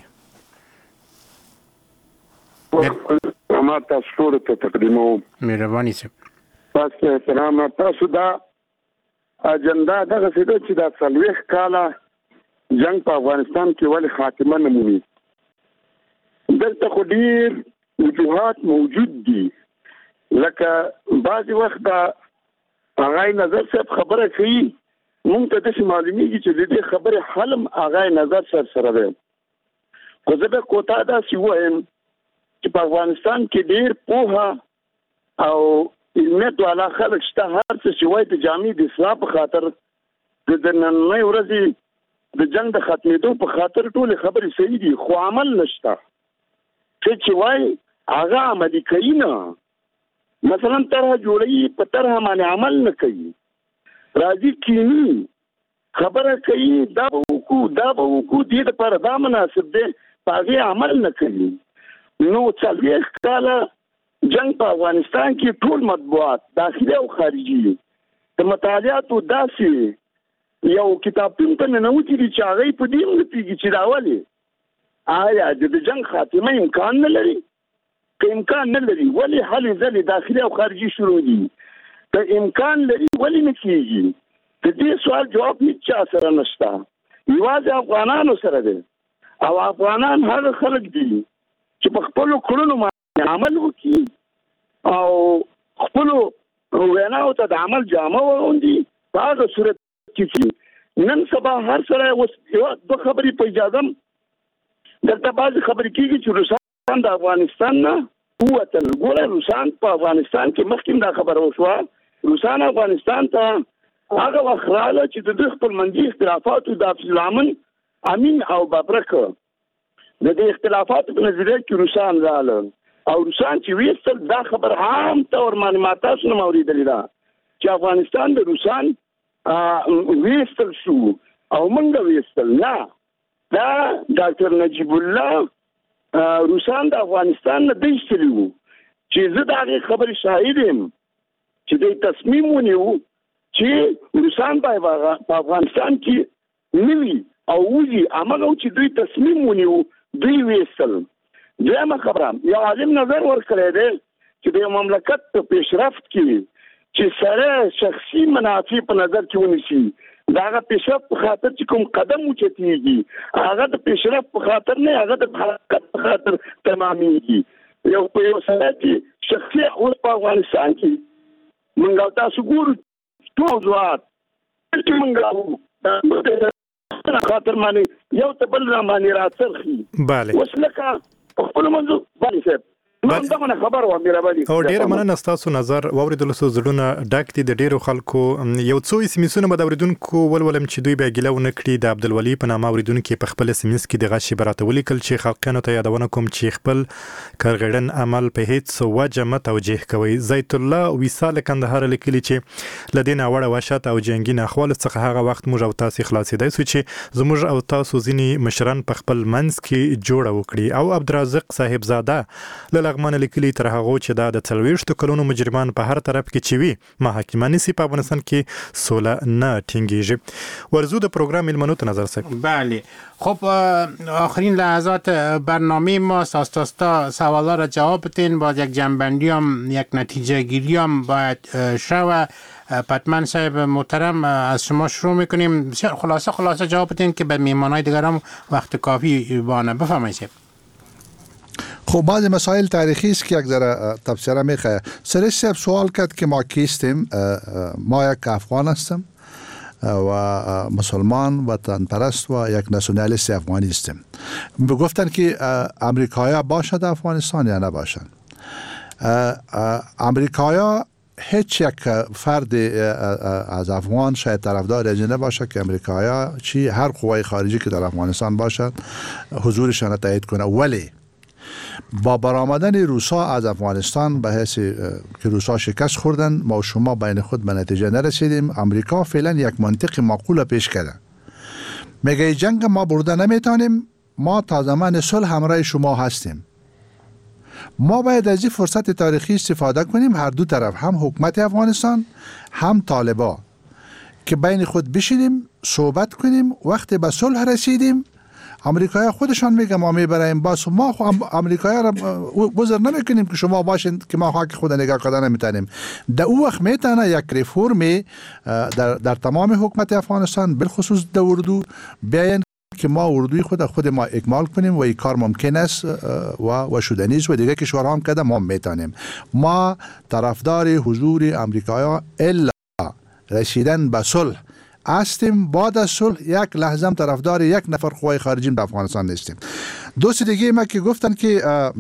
ما تاسو ته تقدیمو مهرباني سه پس سلام تاسو دا اجندا دغه څه چې دا څلويخ کاله جنگ په افغانستان کې ولې خاتمه نه مومي. دلته خو ډیر وجوهات موجود دي، لکه بعض وخت دا هغه نظر صاحب خبره کوي مونږ ته د معلومیږي چې د دې خبره حلم هغه نظر صاحب سره دی. خو زه به کوتا دا سی وایم چې په افغانستان کې ډیر پوها او علمت والا خلک شته، هر څه چې وایي د جامع د اصلاح په خاطر د نننۍ ورځې د جنگ د ختمېدو په خاطر ټول خبرې صحیح دي، خو عمل نشته. چې وایي هغه عملي کوي نه، مثلا طرح جوړي په طرح باندې عمل نه کوي، راځي کینی خبره کوي دا وکړو دا وکړو دې لپاره دا مناسب دی، هغه عمل نه کوي. نو څلويخ کاله جنگ په افغانستان کې ټول مطبوعات داخلي او خارجي د مطالعاتو داسې یو کتابتون ته ننوتي دي چې هغه په دې نه پیږي چې راولي آیا د جنگ خاتمه امکان نه لري؟ که امکان نه لري ولی حل ځلې داخلي او خارجي شروع دي. که امکان لري ولی نه کیږي؟ د دې سوال جواب هیڅ سره نشته، یوازې افغانانو سره دی. او افغانان هغه خلک دي چې په خپل کړنو عمل وکړي او خپل ویناو ته د عمل جامه وروندي. په هغه صورت کې نن سبا هر سره اوس یو د خبرې په اجازه دلته بعض خبرې کیږي چې روسان د افغانستان نه ووتل. ګوره روسان په افغانستان کې مخکې دا خبره وشوه، روسان افغانستان ته هغه وخت راغله چې د دوی خپل منځي اختلافاتو د افضلامن امین او ببرک د دې اختلافاتو په نظریه کې روسان راغله او روسان چې ویستل دا خبر عام طور باندې ما تاسو نه اوریدلې ده چې افغانستان د روسان ویستل شو او موږ ویستل نه. دا ډاکټر نجیب الله روسان د افغانستان نه دیشتلی وو چې زه د هغې خبرې شاهد یم چې دوی تصمیم ونیو چې روسان په افغانستان کې نوي او وزي عملو چې دوی تصمیم ونیو دوی وېستل. دویمه خبره یو عالم نظر ورکړی دی چې د مملکت په پیشرفت کې چې سره شخصي منافع په نظر کې ونیسي دا هغه پیشرفت په خاطر چې کوم قدم اوچتېږي هغه د پیشرفت په خاطر نه هغه د حرکت په خاطر تمامېږي. یو په یو سره چې شخصي اوس په افغانستان کې موږ تاسو ګورو ټول ځوات چې موږ خاطر باندې یو ته بل باندې راڅرخي bale اوس لکه خپل منځ باندې صاحب نو دا خبر و امیر ابادي او ډیر مننه تاسو نظر واوریدل سو زړونه ډاک دي د ډیرو خلکو یو څو اسمسونه به د اوریدونکو ولولم چې دوی به ګیلو نکړي د عبدالولي په نامه اوریدونکو په خپل اسمس کې د غشي براته ولیکل چې خلکانو ته یادونه کوم چې خپل کارګړن عمل په هیڅ وجه متوجه کوي. زیت الله وصال کندهار لیکلي چې لدین اوړه وشت او جنگي احوال څخه هغه وخت موږ او تاسو خلاصیدای سو چې زموږ او تاسو ځینی مشران په خپل منځ کې جوړه وکړي. او عبدالرزاق صاحبزاده لغمان لیکلي تر هغه چې دا د څلوېښتو کلونو مجرمان په هر طرف کې چې وي محاکمه نسی په افغانستان کې سوله نه ټینګیږي. ورزو د پروگرام ملمنو ته نظر صاحب. بله خب آخرین لحظات برنامه ما ساستاستا سوالا را جواب بدین. باز یک جنبندی هم یک نتیجه گیری هم باید شوه. پتمن صاحب محترم از شما شروع میکنیم. بسیار خلاصه خلاصه جواب بدین که به میهمانای دیگر هم وقت کافی بانه. بفرمایید صاحب. خب بعضی مسائل تاریخی است که یک ذره تفسیر میخواه. سرش صاحب سوال کرد که ما کیستیم. ما یک افغان هستم و مسلمان وطن پرست و یک ناسیونالیست افغانی هستیم. گفتن که امریکایا باشد افغانستان یا نباشد. امریکایا هیچ یک فرد از افغان شاید طرفدار از نباشه که امریکایا چی هر قوای خارجی که در افغانستان باشد حضورشان تایید کنه. ولی با برآمدن روسا از افغانستان به حیث که روسا شکست خوردن ما و شما بین خود به نتیجه نرسیدیم. امریکا فعلا یک منطق معقول پیش کرده. میگه جنگ ما برده نمیتونیم، ما تا زمان صلح همراه شما هستیم. ما باید از این فرصت تاریخی استفاده کنیم، هر دو طرف هم حکومت افغانستان هم طالبا که بین خود بشینیم صحبت کنیم. وقتی به صلح رسیدیم امریکایی خودشان میگه ما میبریم باز ما خو امریکایی را بزر نمیکنیم که شما باشین که ما خاک خود نگاه کردن نمیتونیم. در او وقت میتونه یک ریفورمی در, در تمام حکومت افغانستان بالخصوص در اردو بیاین که ما اردوی خود خود ما اکمال کنیم و این کار ممکن است و و شدنی است و دیگه کشورها هم کده ما میتونیم. ما طرفدار حضور امریکایی الا رسیدن به صلح هستیم. بعد از صلح یک لحظه هم طرفدار یک نفر قوای خارجی به افغانستان نیستیم. دوست دیگه ما که گفتن که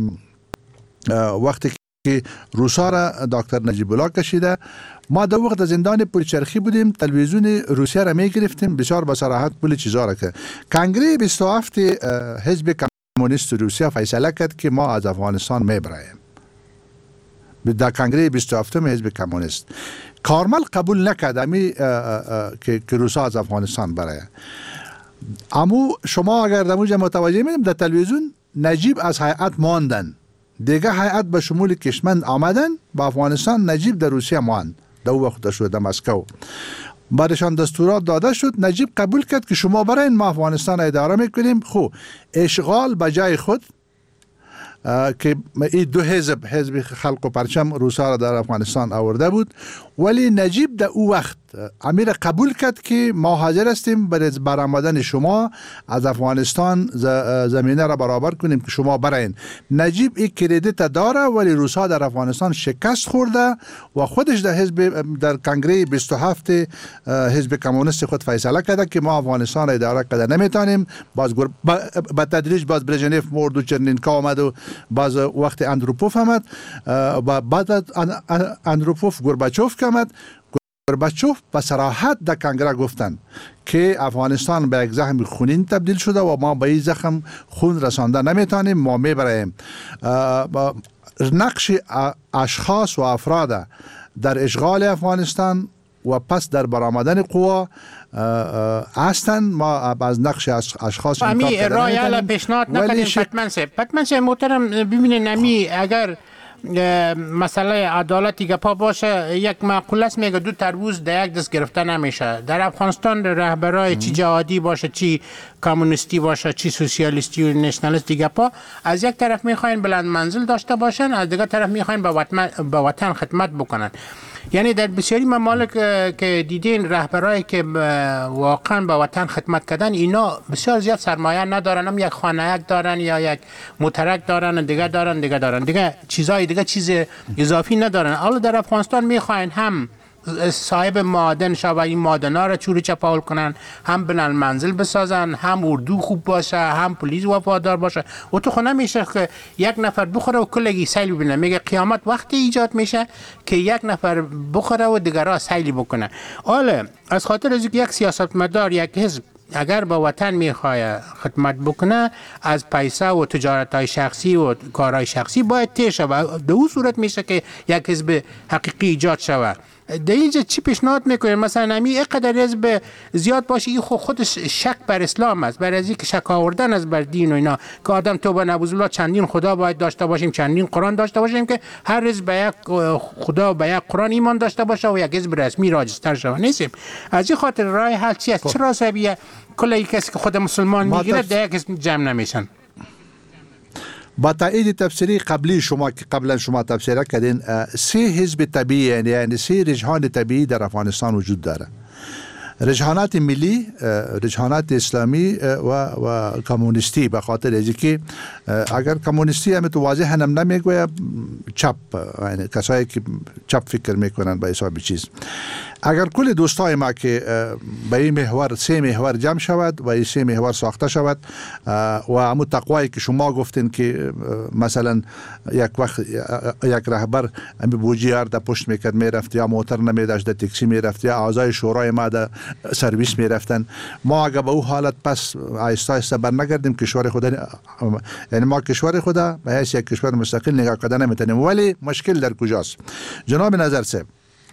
وقتی که روسا را دکتر نجیب الله کشیده، ما در وقت زندان پلچرخی بودیم، تلویزیون روسیه را می گرفتیم، بسیار با صراحت پول چیزا را که کنگره بیست و هفت حزب کمونیست روسیه فیصله کرد که ما از افغانستان می برایم. در کنگره بیست و هفت حزب کمونیست کارمل قبول نکرد امی که روسا از افغانستان برای. امو شما اگر در موجه متوجه میدیم در تلویزیون نجیب از هیئت ماندن، دیگه هیئت به شمول کشمند آمدن با افغانستان، نجیب در روسیه ماند. در وقت شد در مسکو بعدشان دستورات داده شد، نجیب قبول کرد که شما برای ما افغانستان اداره میکنیم. خب اشغال بجای خود که این دو حزب حزب خلق و پرچم روسا را در افغانستان آورده بود، ولی نجیب در او وقت امیر قبول کرد که ما حاضر هستیم برای برآمدن شما از افغانستان زمینه را برابر کنیم که شما براین. نجیب این کردیت داره ولی روسا در افغانستان شکست خورده و خودش در حزب در کنگره بیست و هفت حزب کمونیست خود فیصله کرده که ما افغانستان را اداره کرده نمیتونیم. باز با تدریج باز برژنیف مرد و چرنینکا آمد و باز وقت اندروپوف آمد و بعد اندروپوف گورباچوف آمد. گورباچوف به صراحت در کنگره گفتن که افغانستان به یک زخم خونین تبدیل شده و ما به این زخم خون رسانده نمیتونیم، ما میبریم. نقش اشخاص و افراد در اشغال افغانستان و پس در برآمدن قوا هستن. ما از نقش اشخاص امی رای علا پیشنهاد نکنیم. پتمن صاحب پتمن صاحب محترم ببینید امی اگر مسئله عدالتی که پا باشه، یک مقوله است میگه دو تربوز در یک دست گرفته نمیشه. در افغانستان رهبرای چی جهادی باشه، چی کمونیستی باشه، چی سوسیالیستی و نشنالیست دیگه پا از یک طرف میخواین بلند منزل داشته باشن، از دیگه طرف میخواین به وطن به وطن خدمت بکنن. یعنی در بسیاری ممالک که دیدین رهبرایی که واقعا به وطن خدمت کردن، اینا بسیار زیاد سرمایه ندارن، هم یک خانه یک دارن یا یک موترک دارن، دیگه دارن دیگه دارن دیگه چیزای دیگه چیز اضافی ندارن. حالا در افغانستان میخواین هم صاحب معادن شو و این معادنا را چوری چپاول کنن، هم بلند منزل بسازن، هم اردو خوب باشه، هم پلیس وفادار باشه. و تو خونه میشه که یک نفر بخوره و کلگی سیل ببینه. میگه قیامت وقتی ایجاد میشه که یک نفر بخوره و دیگرها سیل بکنه. حالا از خاطر از یک سیاستمدار، یک حزب اگر با وطن میخواه خدمت بکنه، از پیسه و تجارت های شخصی و کارهای شخصی باید تیر شود. در اون صورت میشه که یک حزب حقیقی ایجاد شود. در اینجا چی پیشنهاد میکنه؟ مثلا امی اینقدر حزب زیاد باشه، این خود خودش شک بر اسلام است، بر از اینکه شک آوردن از بر دین و اینا، که آدم توبه نعوذ بالله چندین خدا باید داشته باشیم، چندین قرآن داشته باشیم، که هر حزب به یک خدا به یک قرآن ایمان داشته باشه و یک حزب رسمی راجستر شود. نیستیم. از این خاطر راه حل چی است؟ چرا سبیه کل کسی که خود مسلمان میگیره در یک اسم جمع نمیشن؟ با تایید تفسیری قبلی شما که قبلا شما تفسیر کردین، سه حزب طبیعی یعنی یعنی سه رجحان طبیعی در افغانستان وجود داره: رجحانات ملی، رجحانات اسلامی و و کمونیستی. به خاطر اینکه اگر کمونیستی هم تو واضح هم نمیگوید، چپ، یعنی کسایی که چپ فکر میکنن به حساب چیز. اگر کل دوستای ما که به این محور سه محور جمع شود و این سه محور ساخته شود و همون تقوایی که شما گفتین که مثلا یک وقت یک رهبر امی بوجیار در پشت میکرد میرفت، یا موتر نمیداشت در تاکسی میرفت، یا اعضای شورای ما در سرویس میرفتن، ما اگر به او حالت پس آیسته آیسته بر نگردیم کشور خدا، یعنی ما کشور خدا به حیث یک کشور مستقل نگاه کردن نمیتونیم. ولی مشکل در کجاست؟ جناب نظر صاحب،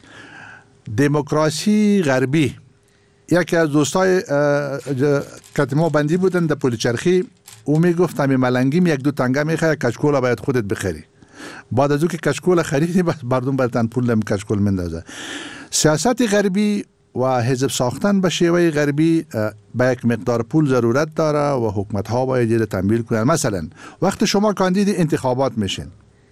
دموکراسی غربی، یکی از دوستای کتما بندی بودن در پل چرخی، او میگفت همین ملنگیم یک دو تنگه میخواه، کچکولا باید خودت بخری. بعد از او که کچکولا خریدی بس مردم برتن پول نمی کچکول مندازه. سیاست غربی و حزب ساختن به شیوه غربی به یک مقدار پول ضرورت داره و حکومت ها باید جد تمویل کنن. مثلا وقت شما کاندید انتخابات میشین،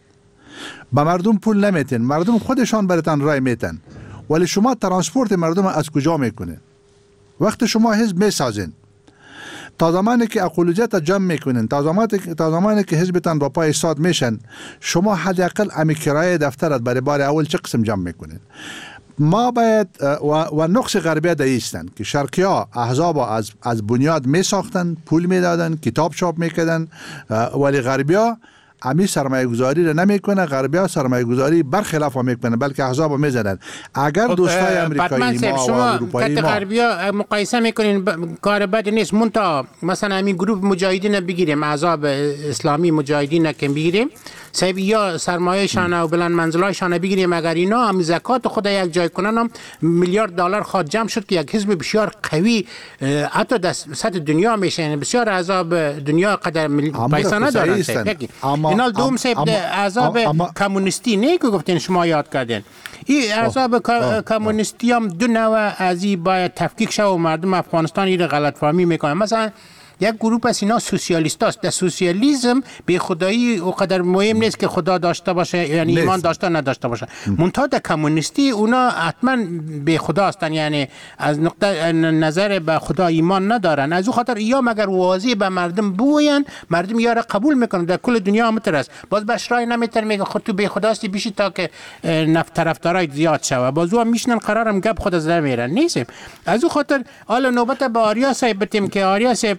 به مردم پول نمیتین، مردم خودشان برتن رای میتن، ولی شما ترانسپورت مردم از کجا میکنین؟ وقت شما حزب میسازین، تا زمانی که اقلیت جمع میکنین، تا زمانی تا زمانی که حزبتان با پای ایستاد میشن، شما حداقل امی کرایه دفترت برای بار اول چه قسم جمع میکنین؟ ما باید و, و نقص غربی دایستن که شرقی ها احزاب از از بنیاد می ساختن، پول می دادن، کتاب چاپ میکردن، ولی غربی ها امی سرمایه گذاری را نمیکنه. غربی ها سرمایه گذاری برخلاف ها میکنه، بلکه احزاب میزنن. اگر دوستای امریکایی ما و اروپایی ما غربی ها مقایسه میکنین، کار بد نیست. منتها مثلا همین گروه مجاهدین بگیریم، احزاب اسلامی مجاهدین که بگیریم، صاحب یا سرمایه شانه و بلند منزلای شانه بگیریم، اگر اینا هم زکات خود یک جای کنن، هم میلیارد دلار خواهد جمع شد که یک حزب بسیار قوی حتی در سطح دنیا میشه. یعنی بسیار احزاب دنیا قدر پیسه ندارن. اینا دوم صاحب احزاب کمونیستی نه که گفتین شما یاد کردین، این احزاب کمونیستی هم دو نوع از این باید تفکیک شود و مردم افغانستان این غلط فهمی میکنن. مثلا یک گروه از اینا سوسیالیست است. در سوسیالیسم به خدایی او قدر مهم نیست که خدا داشته باشه، یعنی ایمان داشته نداشته باشه. منتها در کمونیستی اونا حتما به خدا هستن، یعنی از نقطه نظر به خدا ایمان ندارن. از او خاطر یا مگر واضح به مردم بوین، مردم یا را قبول میکنن. در کل دنیا هم است. باز بشرای نمیتر میگه خود تو به خدا هستی بیشی تا که نفت طرفدارای زیاد شوه، باز او میشنن قرارم گپ خود از در میرن. نیستیم. از او خاطر حالا نوبت به آریا صاحب بتیم که آریا صاحب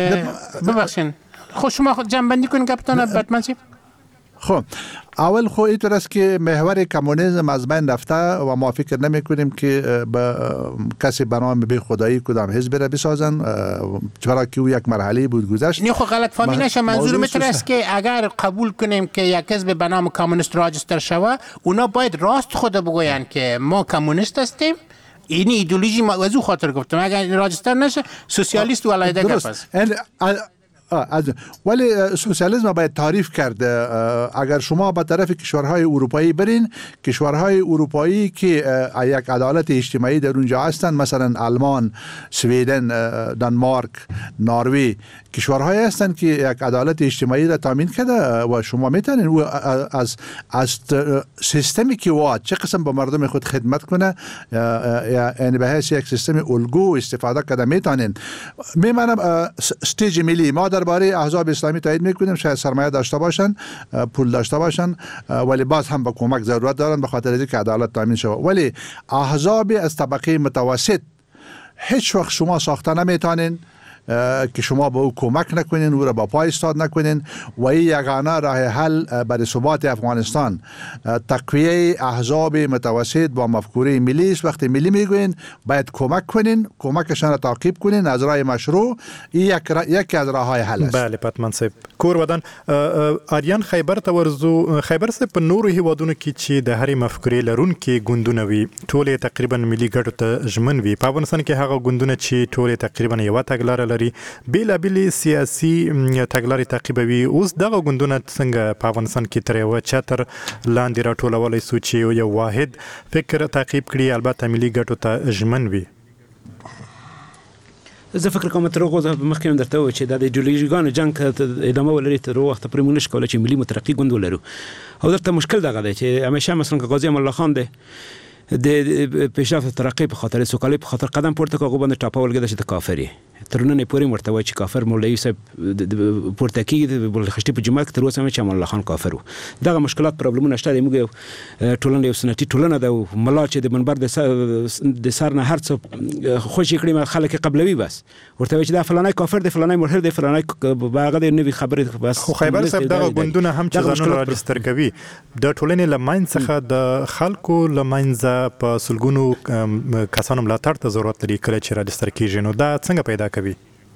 ببخشین خب شما خود جنبندی کنین کپتان بتمن صاحب. خب اول خو اینطور است که محور کمونیسم از بین رفته و ما فکر نمی کنیم که با کسی برنامه به خدایی کدام حزب را بسازن، چرا که او یک مرحله بود گذشت. نه خب غلط فهمی نشه. منظور میتونه است که اگر قبول کنیم که یک حزب به نام کمونیست راجستر شود، اونا باید راست خود بگوین که ما کمونیست هستیم. این ایدئولوژی ما از او خاطر گفتم، اگر راجستر نشه سوسیالیست و علایده گپ است. از ولی سوسیالیسم باید تعریف کرد. اگر شما به طرف کشورهای اروپایی برین، کشورهای اروپایی که یک عدالت اجتماعی در اونجا هستند، مثلا آلمان، سویدن، دانمارک، نروژ، کشورهایی هستند که یک عدالت اجتماعی را تامین کرده و شما میتونین از از سیستمی که واد چه قسم به مردم خود خدمت کنه یعنی به حیث یک سیستم الگو استفاده کرده میتونین. میمانم استیج ملی ما درباره احزاب اسلامی تایید میکنیم، شاید سرمایه داشته باشن، پول داشته باشن، ولی باز هم به کمک ضرورت دارن به خاطر اینکه عدالت تامین شود. ولی احزاب از طبقه متوسط هیچ وقت شما ساخته نمیتونین که شما به او کمک نکنین، او را با پای ایستاد نکنین و این یگانه راه حل برای ثبات افغانستان تقویه احزاب متوسط با مفکوره ملی است. وقتی ملی میگوین باید کمک کنین، کمکشان را تعقیب کنین از راه مشروع. این یک یکی از راههای حل است. بله پتمن صاحب کور ودان اریان خیبر ته ورزو. خیبر صاحب په نورو هیوادونو کې چې د هرې مفکورې لرونکي ګوندونه وي ټول تقریبا ملي ګټو ته ژمن وي، په افغانستان کې هغه ګوندونه چې ټول تقریبا یو تګلاره لري بیلابیلې سیاسي تګلارې تعقیبوي. اوس دغه ګوندونه څنګه په افغانستان کې تر یوه چتر لاندې راټولولی سو چې یو واحد فکر تعقیب کړي، البته ملي ګټو ته ژمن وي؟ زه فکر کوم تر هغه مخکې هم درته وویل چې دا د ایډیولوژیګانو جنګ ادامه ولري تر وخته پورې موږ نشو کولی چې ملي مترقي ګوند ولرو. او دلته مشکل دغه دی چې همیشه مثلا که غازي امان الله خان دی د پیشرفت ترقی په خاطر سوکالي په خاطر قدم پورته کوي، باندې ټاپول کېده چې د کافری تر نن پورې مرته وای چې کافر مولوی صاحب پورته کیږي بل خشتي په جمعه کې تر اوسه چې امان الله خان کافر و. دغه مشکلات پرابلمونه شته. موږ ټولنه یو سنتي ټولنه ده، ملا چې د منبر د سر نه هر څه خوشي کړي خلک قبلوي بس ورته وای چې دا فلانای کافر دی، فلانای ملحد دی، فلانای باغه دی، نوې خبره بس. خو خیبر صاحب دغه ګوندونه هم چې ځانونه راجستر کوي د ټولنې لمن څخه د خلکو لمنځه په سلګونو کسانو ملاتړ ته ضرورت لري کله چې راجستر کیږي، نو دا څنګه پیدا کوي؟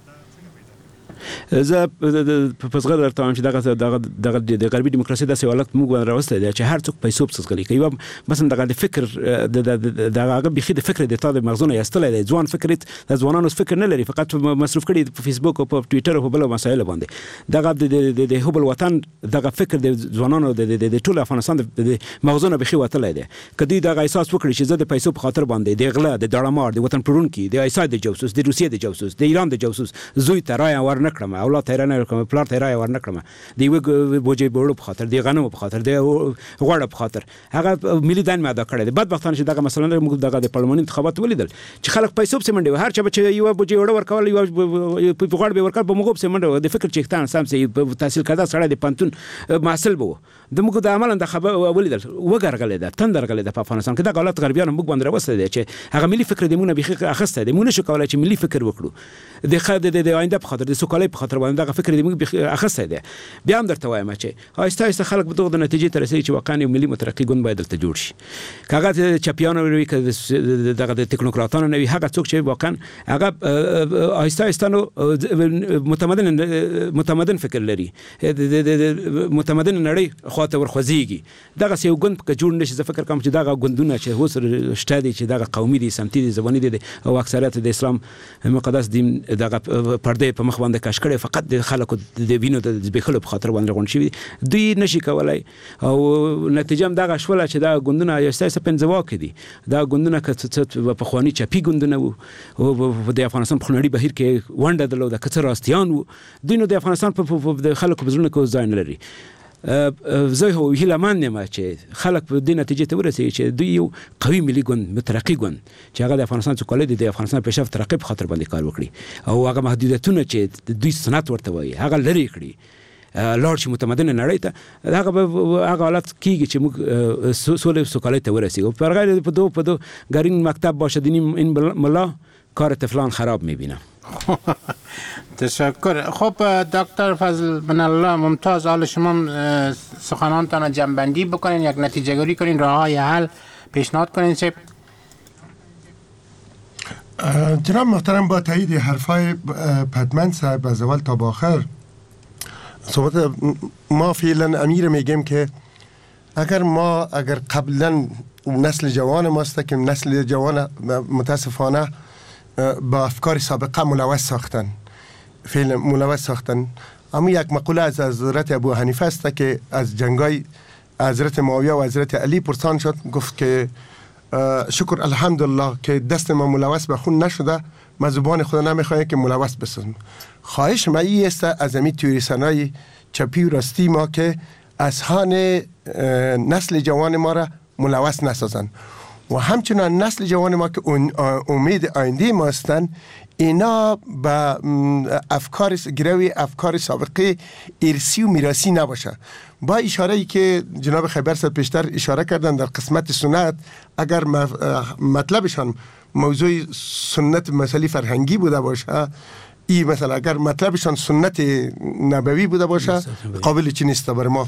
زه په زغر درته وایم چې دغه دغه دغه د غربي دیموکراسي داسې حالت موږ باندې راوستی دی چې هر څوک پیسو په څه کوي. یو مثلا دغه د فکر د هغه بخي د فکر د تا د مغزونه یستلی دی، ځوان فکر د ځوانانو فکر نه لري، فقط مصرف کړي په فیسبوک او په ټویټر او په بل مسایل باندې. دغه د د حب الوطن دغه فکر د ځوانانو د ټول افغانستان د مغزونه بخي وتلی دی. کدی دغه احساس وکړي چې زه د پیسو په خاطر باندې د غلا د دړمار د وطن پرونکي د ایسای د جاسوس د روسیې د جاسوس د ایران د جاسوس زوی ته رای ور نکړم، اولاد ته نه کوم، پلار ته رای ور نکړم، دی یو بوجي بوړو په خاطر دی غنمو په خاطر دی غوړه په خاطر هغه ملي دان ماده کړی دی. بدبختانه چې دغه مثلا موږ دغه د پارلماني انتخابات ولیدل چې خلک پیسو په منډه هر چا چې یو بوجي وړ ورکول یو په غوړ به ورکول په موږ په منډه د فکر چیکتان سم سي تحصیل کړه سره د پانتون محصل بو د موږ د عمل انتخاب ولیدل وګرغلې ده تندرغلې ده په افغانستان کې د غلط غربیانو موږ باندې راوستل دي چې هغه ملي فکر د مونږ بيخي اخسته دي، مونږ نشو کولای چې ملي فکر وکړو د خد د آینده په خاطر د سوکالۍ په خاطر باندې دغه فکر د موږ بيخي اخسته دي. بیا هم درته وایم چې آیسته آیسته خلک به دغه نتیجې ته رسېږي چې واقعا ملي مترقي ګوند باید دلته جوړ شي. کاغه چپیانو وی چې دغه د ټکنوکراتانو نه وي، هغه څوک چې واقعا هغه آیسته آیسته نو متمدن متمدن فکر لري، متمدن نړۍ خواته ورخوځيږي. دغه یو ګوند په جوړ نشي. زه فکر کوم چې دغه ګوندونه چې هوس شته دي چې دغه قومي دي، سمتي دي، زبانی دي او اکثریت د اسلام مقدس دین دغه پرده په مخ باندې کاش کړي، فقط د خلکو د وینو د زبېښلو په خاطر باندې غونډ شي، دوی نشي کولای. او نتیجه هم دغه شوله چې دا ګوندونه یسته پنځواک دي. دا ګوندونه که په خواني چپی ګوندونه وو او د افغانستان په خنړی بهیر کې ونډه درلوده، د کڅر راستيان وو، دوی نو د افغانستان په د خلکو په زړونو کې ځای نه لري. زه هو هیله مند یم چې خلک په دې نتیجې ته ورسېږي چې دوی یو قوي ملي ګوند مترقي ګوند چې هغه د افغانستان سوکالۍ د افغانستان پیشرفت ترقی په خاطر باندې کار وکړي او هغه محدودیتونه چې دوی صنعت ورته وایي هغه لري کړي، لاړ شي متمدن نړۍ ته. هغه هغه حالت کیږي چې موږ سولې سوکالۍ ته ورسېږو. پر غیر په دو په دو گرین مکتب باشه دینی این ملا کار طفلان خراب میبینم. تشکر. خب دکتر فضل بن الله ممتاز، حال شما سخنانتان جمع‌بندی بکنین، یک نتیجه گیری کنین، راه‌های حل پیشنهاد کنین. چه جناب محترم با تایید حرفای پدمن صاحب از اول تا آخر صحبت ما فعلا امیر میگیم که اگر ما اگر قبلا نسل جوان ماست که نسل جوان متاسفانه با افکار سابقه ملوث ساختن، فعلا ملوث ساختن. اما یک مقوله از حضرت ابو حنیفه است که از جنگای حضرت معاویه و حضرت علی پرسان شد، گفت که شکر الحمدلله که دست ما ملوث به خون نشده، من زبان خدا نمیخوایم که ملوث بسازم. خواهش من این است از امی توریسنای چپی و راستی ما که اذهان نسل جوان ما را ملوث نسازن و همچنان نسل جوان ما که امید آینده ما هستند، اینا با افکار گروی افکار سابقه ارثی و میراثی نباشه. با اشاره ای که جناب خیبر صاحب پیشتر اشاره کردن در قسمت سنت، اگر مطلبشان موضوع سنت مسئله فرهنگی بوده باشه، ای مثلا اگر مطلبشان سنت نبوی بوده باشه، قابل چی نیست برای ما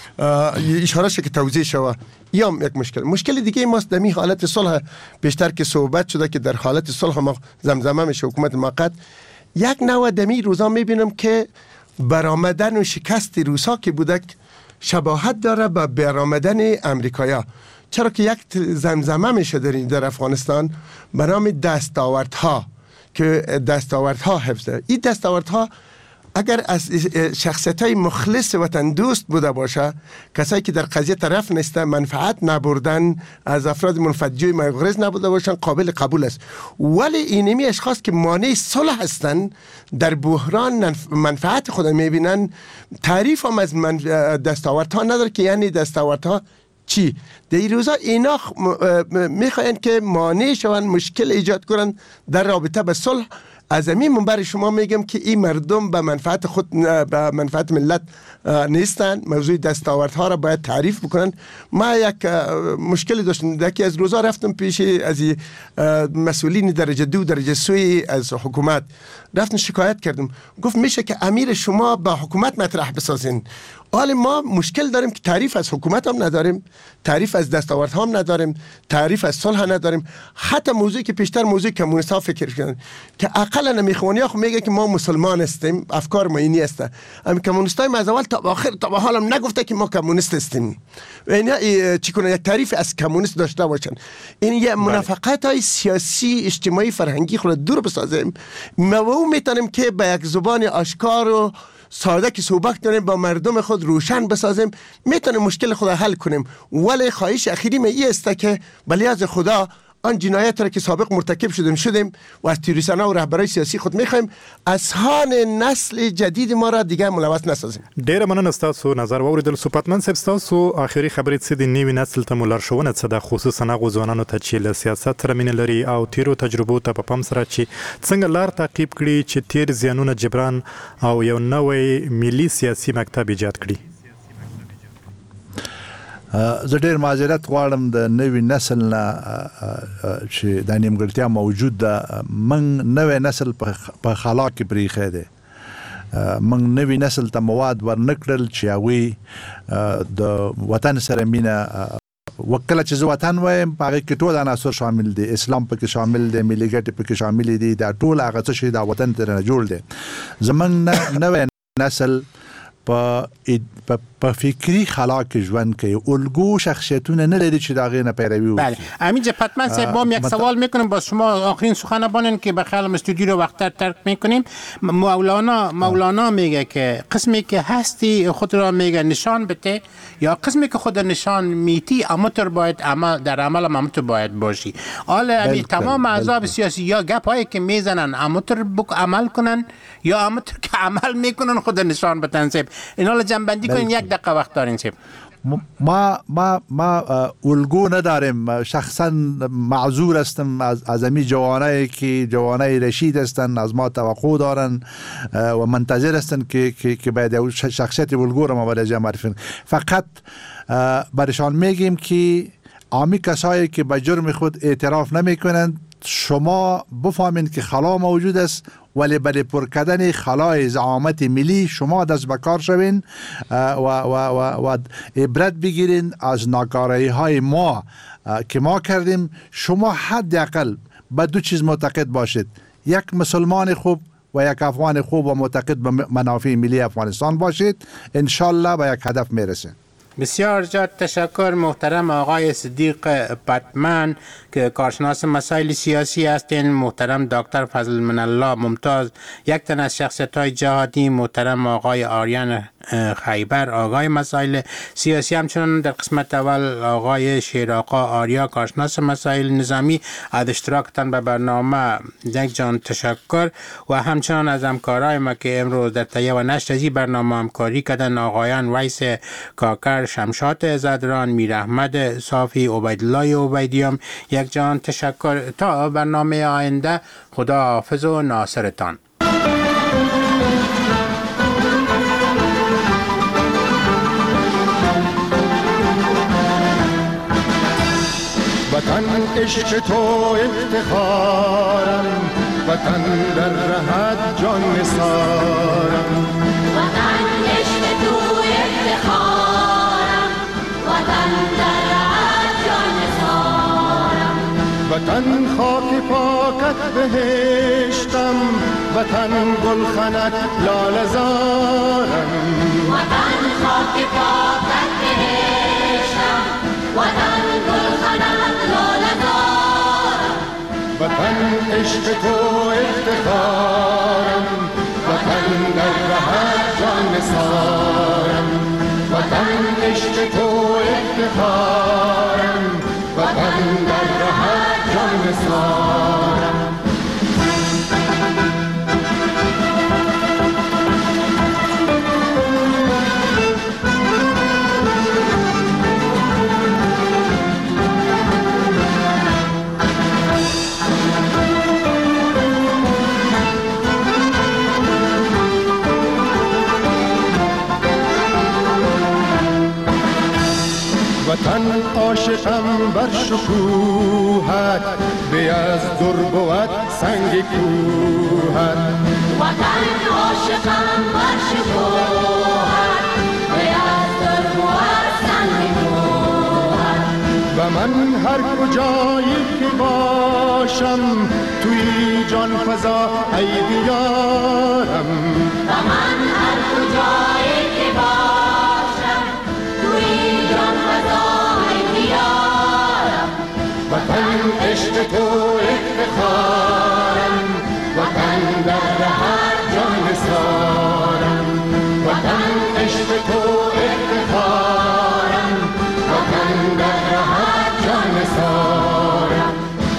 اشاره شه که توضیح شوه. یا یک مشکل مشکل دیگه ماست در می حالت صلح بیشتر که صحبت شده که در حالت صلح ما زمزمه میشه حکومت موقت. یک نوع دمی روزا میبینم که برآمدن و شکست روسا که بوده شباهت داره به برآمدن امریکایا، چرا که یک زمزمه میشه در در افغانستان به نام دستاوردها که دستاوردها حفظه. این دستاوردها اگر از شخصیت های مخلص وطن دوست بوده باشه، کسایی که در قضیه طرف نیستن، منفعت نبردن، از افراد منفعتجوی مغرض نبوده باشن، قابل قبول است. ولی اینمی اشخاص که مانع صلح هستن، در بحران منفعت خود میبینن، تعریف هم از دستاوردها نداره که یعنی دستاوردها چی. در این روزا اینا میخواین که مانع شوند، مشکل ایجاد کنن در رابطه به صلح. از همین منبر شما میگم که این مردم به منفعت خود، به منفعت ملت نیستن. موضوع دستاوردها را باید تعریف بکنن. ما یک مشکلی داشتم، یکی از روزا رفتم پیش از مسئولین درجه دو درجه سوی از حکومت، رفتم شکایت کردم، گفت میشه که امیر شما با حکومت مطرح بسازین. حال ما مشکل داریم که تعریف از حکومت هم نداریم، تعریف از دستاوردها هم نداریم، تعریف از صلح نداریم. حتی موضوعی که پیشتر موضوع کمونیست ها فکر کردن که اقلا نمیخوانی ها میگه که ما مسلمان هستیم، افکار ما اینی است. اما کمونیست های از اول تا آخر تا به حالم نگفته که ما کمونیست هستیم. اینا چی کنه یک تعریف از کمونیست داشته باشن. این یه منافقت های سیاسی اجتماعی فرهنگی خود دور بسازیم. ما میتونیم که به یک زبان آشکار و ساده که صحبت کنیم با مردم خود روشن بسازیم، میتونیم مشکل خود حل کنیم. ولی خواهش اخیری من این است که بلی از خدا آن جنایت را که سابق مرتکب شدیم شدیم و از تیروریست‌ها و رهبرای سیاسی خود میخوایم اذهان نسل جدید ما را دیگه ملوث نسازیم. ډیر مننه تاسو نظر واوریدل. سپاتمن صاحب تاسو اخیری خبرې څه د نوي نسل ته ملارښوونه څه ده، خصوصا هغو ځوانانو ته چې له سیاست سره مینه لري او تیرو تجربو ته په پام سره چې څنګه لار تعقیب کړي چې تیر زیانونه جبران او یو نوی ملي سیاسي مکتب ایجاد کړي. زه ډېر معذرت غواړم د نوي نسل نه چې دا نیمګړتیا موجود ده. موږ نوی نسل په خلا کې پرېښی دی. موږ نوي نسل ته مواد ورنکړل چې هغوی د وطن سره مینه وکله چې زه وطن وایم په هغې کې ټول عناصر شامل دي، اسلام پکې شامل دی، ملي ګټې پکې شاملې دي، دا ټول هغه څه چې دا وطن ترې نه جوړ دی. زموږ نوی نسل په په فکری خلا کې ژوند کوي، الگو شخصیتونه نه لري چې دا غینه پیروی وکړي. بله همین جپتمن صاحب ما یک سوال میکنم با شما، آخرین سخن بانن که بخیال استودیو رو وقتتر ترک میکنیم. مولانا مولانا میگه که قسمی که هستی خود را میگه نشان بده، یا قسمی که خود نشان میتی امتر باید عمل در عمل امتر باید باشی. حالا تمام احزاب سیاسی یا گپ هایی که میزنن امتر بک عمل کنن یا امتر که عمل میکنن خود نشان بدن. صاحب اینا رو جنبندی کنین، یک دقیقه وقت دارین. صاحب ما ما ما الگو نداریم. شخصا معذور هستم از از امی جوانایی که جوانای رشید هستن، از ما توقع دارن و منتظر هستن که که که باید شخصیت الگو را ما باید معرفی. فقط برشان میگیم که عامی کسایی که به جرم خود اعتراف نمیکنند، شما بفهمین که خلا موجود است، ولی برای پر کردن خلای زعامت ملی شما دست به کار شوین و و و و عبرت بگیرین از ناکاری های ما که ما کردیم. شما حداقل به دو چیز معتقد باشید، یک مسلمان خوب و یک افغان خوب و معتقد به منافع ملی افغانستان باشید، انشالله به یک هدف میرسید. بسیار زیاد تشکر محترم آقای صدیق پتمن که کارشناس مسائل سیاسی هستین، محترم دکتر فضل من الله ممتاز یک تن از شخصیت‌های جهادی، محترم آقای آریان خیبر آقای مسائل سیاسی، همچنان در قسمت اول آقای شیراقا آریا کارشناس مسائل نظامی. از اشتراکتان به برنامه یک جان تشکر و همچنان از همکارای ما که امروز در تهیه و نشر از این برنامه همکاری کردن، آقایان ویس کاکر، شمشاد زدران، میر احمد صافی، عبیدالله عبیدیان، یک جان تشکر. تا برنامه آینده خدا حافظ و ناصرتان. وطن عشق تو افتخارم، وطن در رهت جان نثارم. وطن عشق تو افتخارم، وطن در رهت جان نثارم. وطن خاک پاکت بهشتم، وطن گلخنت لاله زارم. وطن خاک پاکت بهشتم، وطن گلخنت لاله زارم. وطن عشق تو افتخارم، وطن در رهت جان نثارم. وطن عشق تو افتخارم، وطن در رهت جان نثارم. وطن عاشقم بر شکوهت، به از در بود سنگ کوهت. وطن عاشقم بر شکوهت، به از در بود سنگ کوهت. و من هر کجایی که باشم، توی جان فضا ای دیارم. و من هر کجایی که باشم، توی جان فضا ای دیارم. وطن عشق تو افتخارم، وطن در رهت جان نثارم. وطن عشق تو افتخارم، وطن در رهت جان نثارم.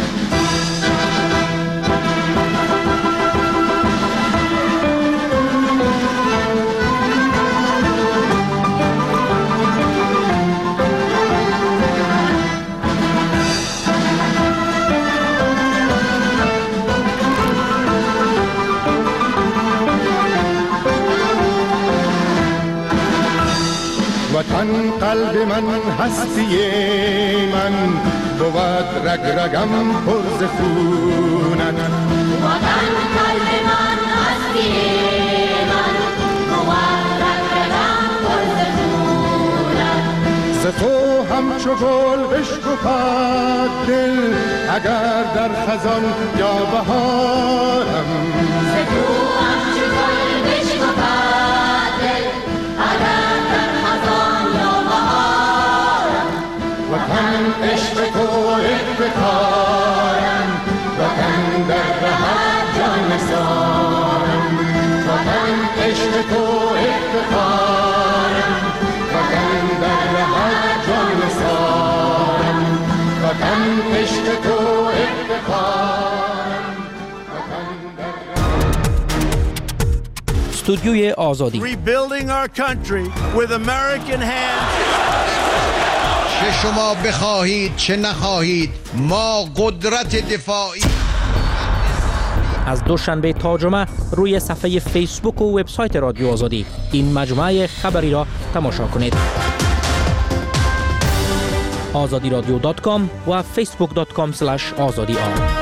وطن قلب من هستی من، بود رگ رگم پر ز خونت. وطن قلب من هستی من، بود رگ رگم پر ز خونت. ز تو همچو گل بشکفد دل، اگر در خزان یا بهارم. ز تو همچو گل بشکفد دل، اگر در خزان یا بهارم. وطن عشق تو افتخارم، وطن در رهت جان نثارم. وطن عشق تو افتخارم، وطن در رهت جان نثارم. وطن عشق تو افتخارم، وطن در استودیوی آزادی. Rebuilding our country with American hands. چه شما بخواهید چه نخواهید، ما قدرت دفاعی. از دوشنبه تا جمعه روی صفحه فیسبوک و وبسایت رادیو آزادی این مجموعه خبری را تماشا کنید. آزادی رادیو دات کام و فیسبوک دات کام اسلش آزادی آر.